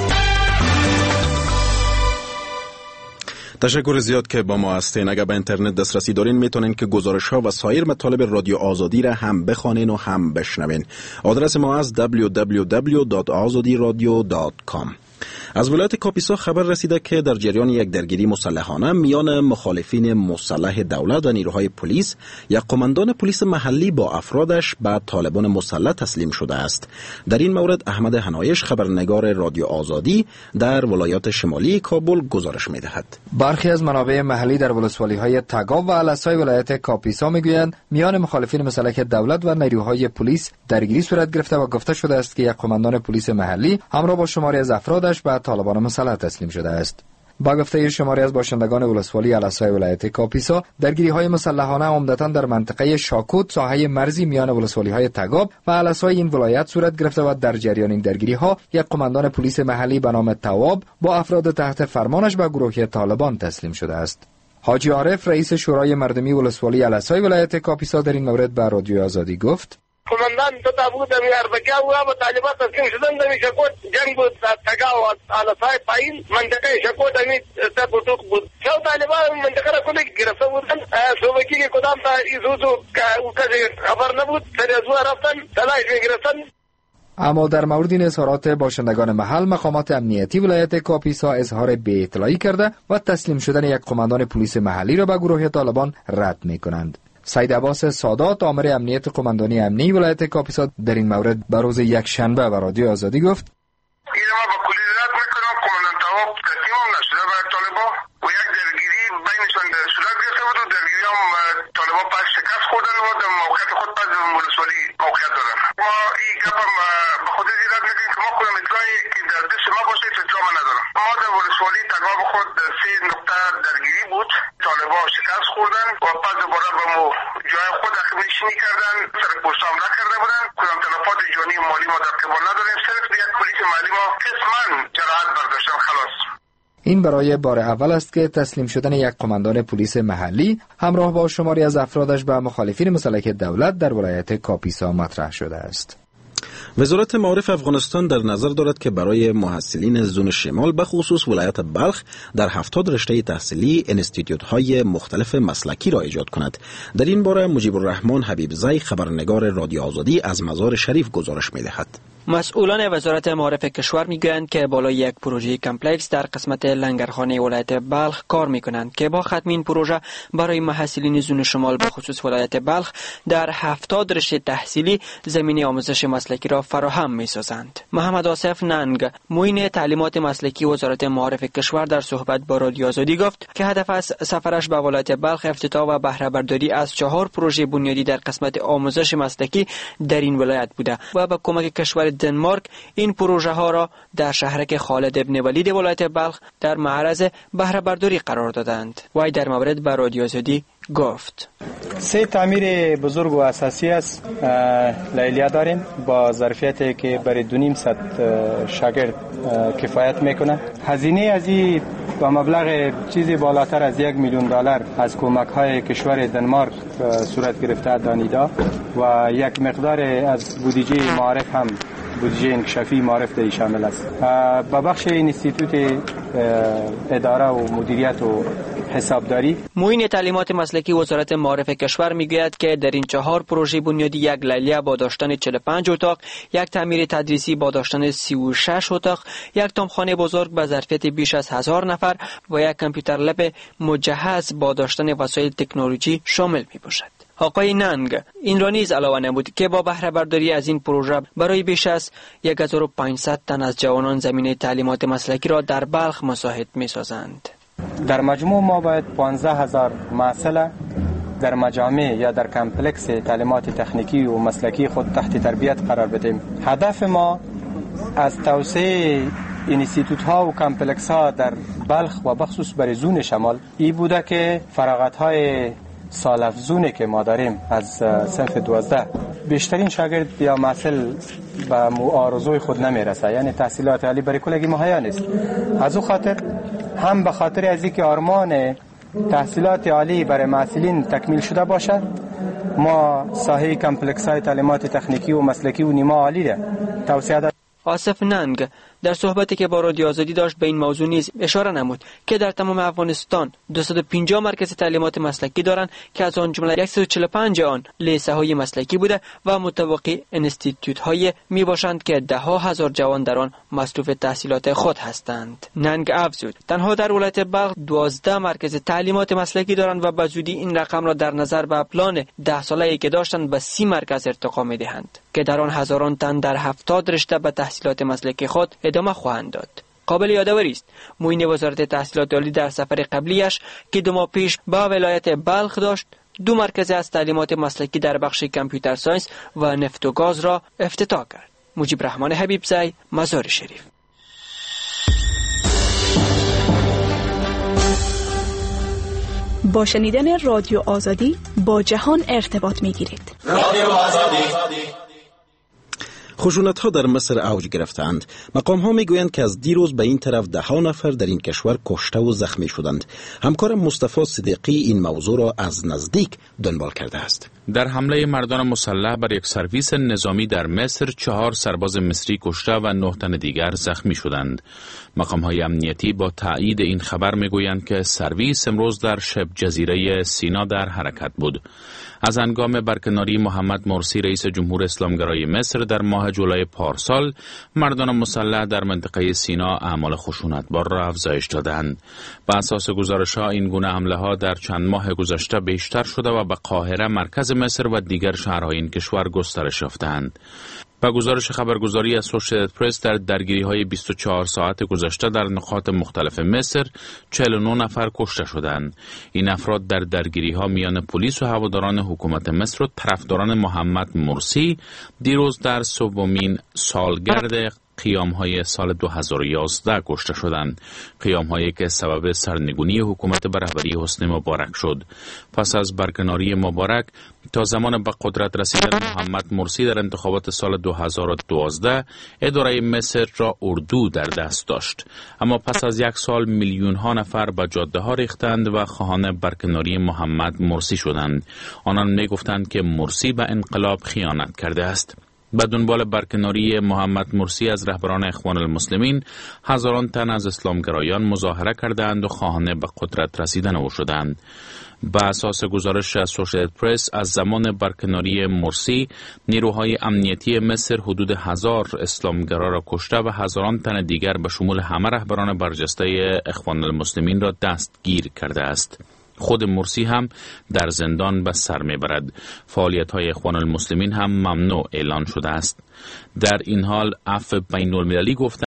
تشکر زیاد که با ما هستین. اگر به اینترنت دسترسی دارین میتونین که گزارش ها و سایر مطالب رادیو آزادی را هم بخوانین و هم بشنوین. آدرس ما از دبلیو دبلیو دبلیو دات آزادی رادیو دات کام. از ولایت کاپیسا خبر رسیده که در جریان یک درگیری مسلحانه میان مخالفین مسلح دولت و نیروهای پلیس، یک قماندان پلیس محلی با افرادش به طالبان مسلح تسلیم شده است. در این مورد احمد حنایش خبرنگار رادیو آزادی در ولایات شمالی کابل گزارش می‌دهد. برخی از منابع محلی در ولسوالی‌های تگاب و الاسای ولایت کاپیسا میگویند میان مخالفین مسلح دولت و نیروهای پلیس درگیری صورت گرفته و گفته شده است که یک قماندان پلیس محلی همراه با شماری از افرادش به طالبان مسلح تسلیم شده است. با گفته شماری از باشندگان ولسوالی الاسای ولایت کاپیسا، درگیری‌های مسلحانه عمدتاً در منطقه شاکوت، ساحه مرزی میان ولسوالی‌های تگاب و الاسای این ولایت صورت گرفته و در جریان این درگیری‌ها یک قماندان پلیس محلی به نام تواب با افراد تحت فرمانش به گروه طالبان تسلیم شده است. حاجی عارف رئیس شورای مردمی ولسوالی الاسای ولایت کاپیسا در این مورد به رادیو آزادی گفت: قماندان تو تابوت می اربکا و با طالبان تسلیم شدن در شکوت جنگ بود تگاب و علاسای پایین منطقه شکوت امید در بطوق بود. شو طالبان منطقه را کلی گرفته بودن. صوبکی که کدام تا ایزوزو او کسی خبر نبود. سری از او رفتن تلاش میگرفتن. اما در مورد این اظهارات باشندگان محل، مقامات امنیتی ولایت کاپیسا اظهار بی اطلاعی کرده و تسلیم شدن یک قماندان پلیس محلی را به گروه طالبان رد می کنند. سید عباس سادات، آمر امنیت قماندانی امنی ولایت کاپیسا، در این مورد به روز یک شنبه به رادیو آزادی گفت: این ما با کلی رد میکنم. قماندان تواب تسلیم هم نشده به طالبان و یک درگیری بینشان صورت گرفته بود و درگیری هم طالبان پس شکست خوردن و در موقعیت خود پس ولسوالی موقعیت دارن. ما این گپ هم به خود رد میکنیم که ما کدام اطلاعی که در دست ما باشه اطلاع ما ندارم. ما در ولسوالی تگاب خود سه نقطه درگیری بود، طالبان شکست خوردن و پس دوباره به مو جای خود عقب نشینی کردن، سرپوست حمله کرده بودن. کدام تلفات جانی و مالی ما در قبال نداریم، صرف یک پلیس محلی ما قسما جراحت برداشتن خلاص. این برای بار اول است که تسلیم شدن یک قماندان پلیس محلی همراه با شماری از افرادش به مخالفین مسلح دولت در ولایت کاپیسا مطرح شده است. وزارت معارف افغانستان در نظر دارد که برای محصلین زون شمال به خصوص ولایت بلخ در هفتاد رشته تحصیلی انستیتیوت‌های مختلف مسلکی را ایجاد کند. در این باره مجیب الرحمن حبیبزی، خبرنگار رادیو آزادی، از مزار شریف گزارش می‌دهد. مسئولان وزارت معارف کشور میگویند که بالای یک پروژه کمپلکس در قسمت لنگرخانه ولایت بلخ کار میکنند که با ختم این پروژه برای محصلین زون شمال به خصوص ولایت بلخ در هفتاد رشته تحصیلی زمینه آموزش مسلکی را فراهم میسازند. محمد آصف ننگ، معین تعلیمات مسلکی وزارت معارف کشور، در صحبت با رادیو آزادی گفت که هدف از سفرش به ولایت بلخ افتتاح و بهره برداری از چهار پروژه بنیادی در قسمت آموزش مسلکی در این ولایت بوده و با کمک کشور دنمارک این پروژه ها را در شهرک خالد ابن ولید ولایت بلخ در معرض بهره برداری قرار دادند. وی در مورد به رادیو آزادی گفت: سه تعمیر بزرگ و اساسی است لیلیه داریم با ظرفیتی که برای دو نیم صد شاگرد کفایت میکنه. هزینه از این با مبلغ چیزی بالاتر از یک میلیون دلار از کمک های کشور دنمارک صورت گرفته دانیدا و یک مقدار از بودجه معارف هم بودجه انکشافی معارف در شامل است. با بخش اینستیتوت اداره و مدیریت و حسابداری. معین تعلیمات مسلکی وزارت معارف کشور میگوید که در این چهار پروژه بنیادی یک لیلیه با داشتن چهل و پنج اتاق، یک تعمیر تدریسی با داشتن سی و شش اتاق، یک تمخانه بزرگ با ظرفیت بیش از هزار نفر و یک کامپیوتر لب مجهز با داشتن وسایل تکنولوژی شامل می باشد. آقای ننگ این را نیز علاوه نمود که با بهره برداری از این پروژه برای بیش از هزار و پانصد تن از جوانان زمینه تعلیمات مسلکی را در بلخ مساعد می سازند. در مجموع ما باید پانزده هزار معسل در مجامع یا در کمپلکس تعلیمات تکنیکی و مسلکی خود تحت تربیت قرار بدیم. هدف ما از توسعه اینستیتوت ها و کمپلکس ها در بلخ و بخصوص بر زون شمال ای بوده که فراغت های سال افزونه که ما داریم از صنف دوازده بیشترین شاگرد یا معسل به آرزوی خود نمیرسه، یعنی تحصیلات عالی برای کلگی مهیا نیست. از او خاطر هم به خاطر از اینکه آرمان تحصیلات عالی برای معسلین تکمیل شده باشد، ما ساحه کمپلکس های تعلیمات تکنیکی و مسلکی و نیمه عالی را توسعه دادیم. آصف ننگ در صحبتی که با رادیو آزادی داشت به این موضوع نیز اشاره نمود که در تمام افغانستان دویست و پنجاه مرکز تعلیمات مسلکی دارند که از آن جمله صد و چهل و پنج آن لیسه های مسلکی بوده و متوقی انستیتوت های می باشند که ده ها هزار جوان در آن مصروف تحصیلات خود هستند. ننگ افزود تنها در ولایت بلخ دوازده مرکز تعلیمات مسلکی دارند و به زودی این رقم را در نظر به پلان ده ساله‌ای که داشتند به سی مرکز ارتقا می دهند که در آن هزاران تن در هفتاد رشته به تحصیلات مسلکی خود ادامه خواهند داد. قابل یادآوری است معین وزارت تحصیلات عالی در سفر قبلیش که دو ماه پیش به ولایت بلخ داشت دو مرکز از تعلیمات مسلکی در بخش کامپیوتر ساینس و نفت و گاز را افتتاح کرد. مجیب رحمان حبیبزی، مزار شریف. با شنیدن رادیو آزادی با جهان ارتباط می‌گیرید. رادیو آزادی. خشونت‌ها در مصر اوج گرفتند. مقام‌ها می‌گویند که از دیروز به این طرف ده ها نفر در این کشور کشته و زخمی شدند. همکارم مصطفی صدیقی این موضوع را از نزدیک دنبال کرده است. در حمله مردان مسلح بر یک سرویس نظامی در مصر چهار سرباز مصری کشته و نه تن دیگر زخمی شدند. مقام‌های امنیتی با تایید این خبر میگویند که سرویس امروز در شبه جزیره سینا در حرکت بود. از هنگام برکناری محمد مرسی رئیس جمهور اسلامگرای مصر در ماه جولای پارسال، مردان مسلح در منطقه سینا اعمال خشونتبار را افزایش دادند. بر اساس گزارش‌ها این گونه حمله‌ها در چند ماه گذشته بیشتر شده و به قاهره مرکز مصر و دیگر شهرهای این کشور گسترش یافتند. با گزارش خبرگزاری اسوسییتد پرس در درگیری‌های بیست و چهار ساعت گذشته در نقاط مختلف مصر چهل و نه نفر کشته شدند. این افراد در درگیری‌ها میان پلیس و هواداران حکومت مصر و طرفداران محمد مرسی دیروز در سومین سالگرد قیام‌های سال دو هزار و یازده کشته شدند. قیام‌هایی که سبب سرنگونی حکومت به رهبری حسنی مبارک شد. پس از برکناری مبارک تا زمان به قدرت رسیدن محمد مرسی در انتخابات سال دو هزار و دوازده اداره مصر را اردو در دست داشت. اما پس از یک سال میلیون ها نفر به جاده ها ریختند و خواهان برکناری محمد مرسی شدند. آنان می گفتند که مرسی به انقلاب خیانت کرده است. به دنبال برکناری محمد مرسی از رهبران اخوان المسلمین، هزاران تن از اسلامگرایان مظاهره کردند و خواهان به قدرت رسیدن او شدند. با اساس گزارش اسوسییتد پرس از زمان برکناری مرسی، نیروهای امنیتی مصر حدود هزار اسلامگرا را کشته و هزاران تن دیگر به شمول همه رهبران برجسته اخوان المسلمین را دستگیر کرده است. خود مرسی هم در زندان به سر میبرد. فعالیت‌های اخوان المسلمین هم ممنوع اعلان شده است. در این حال عفو بین المللی گفته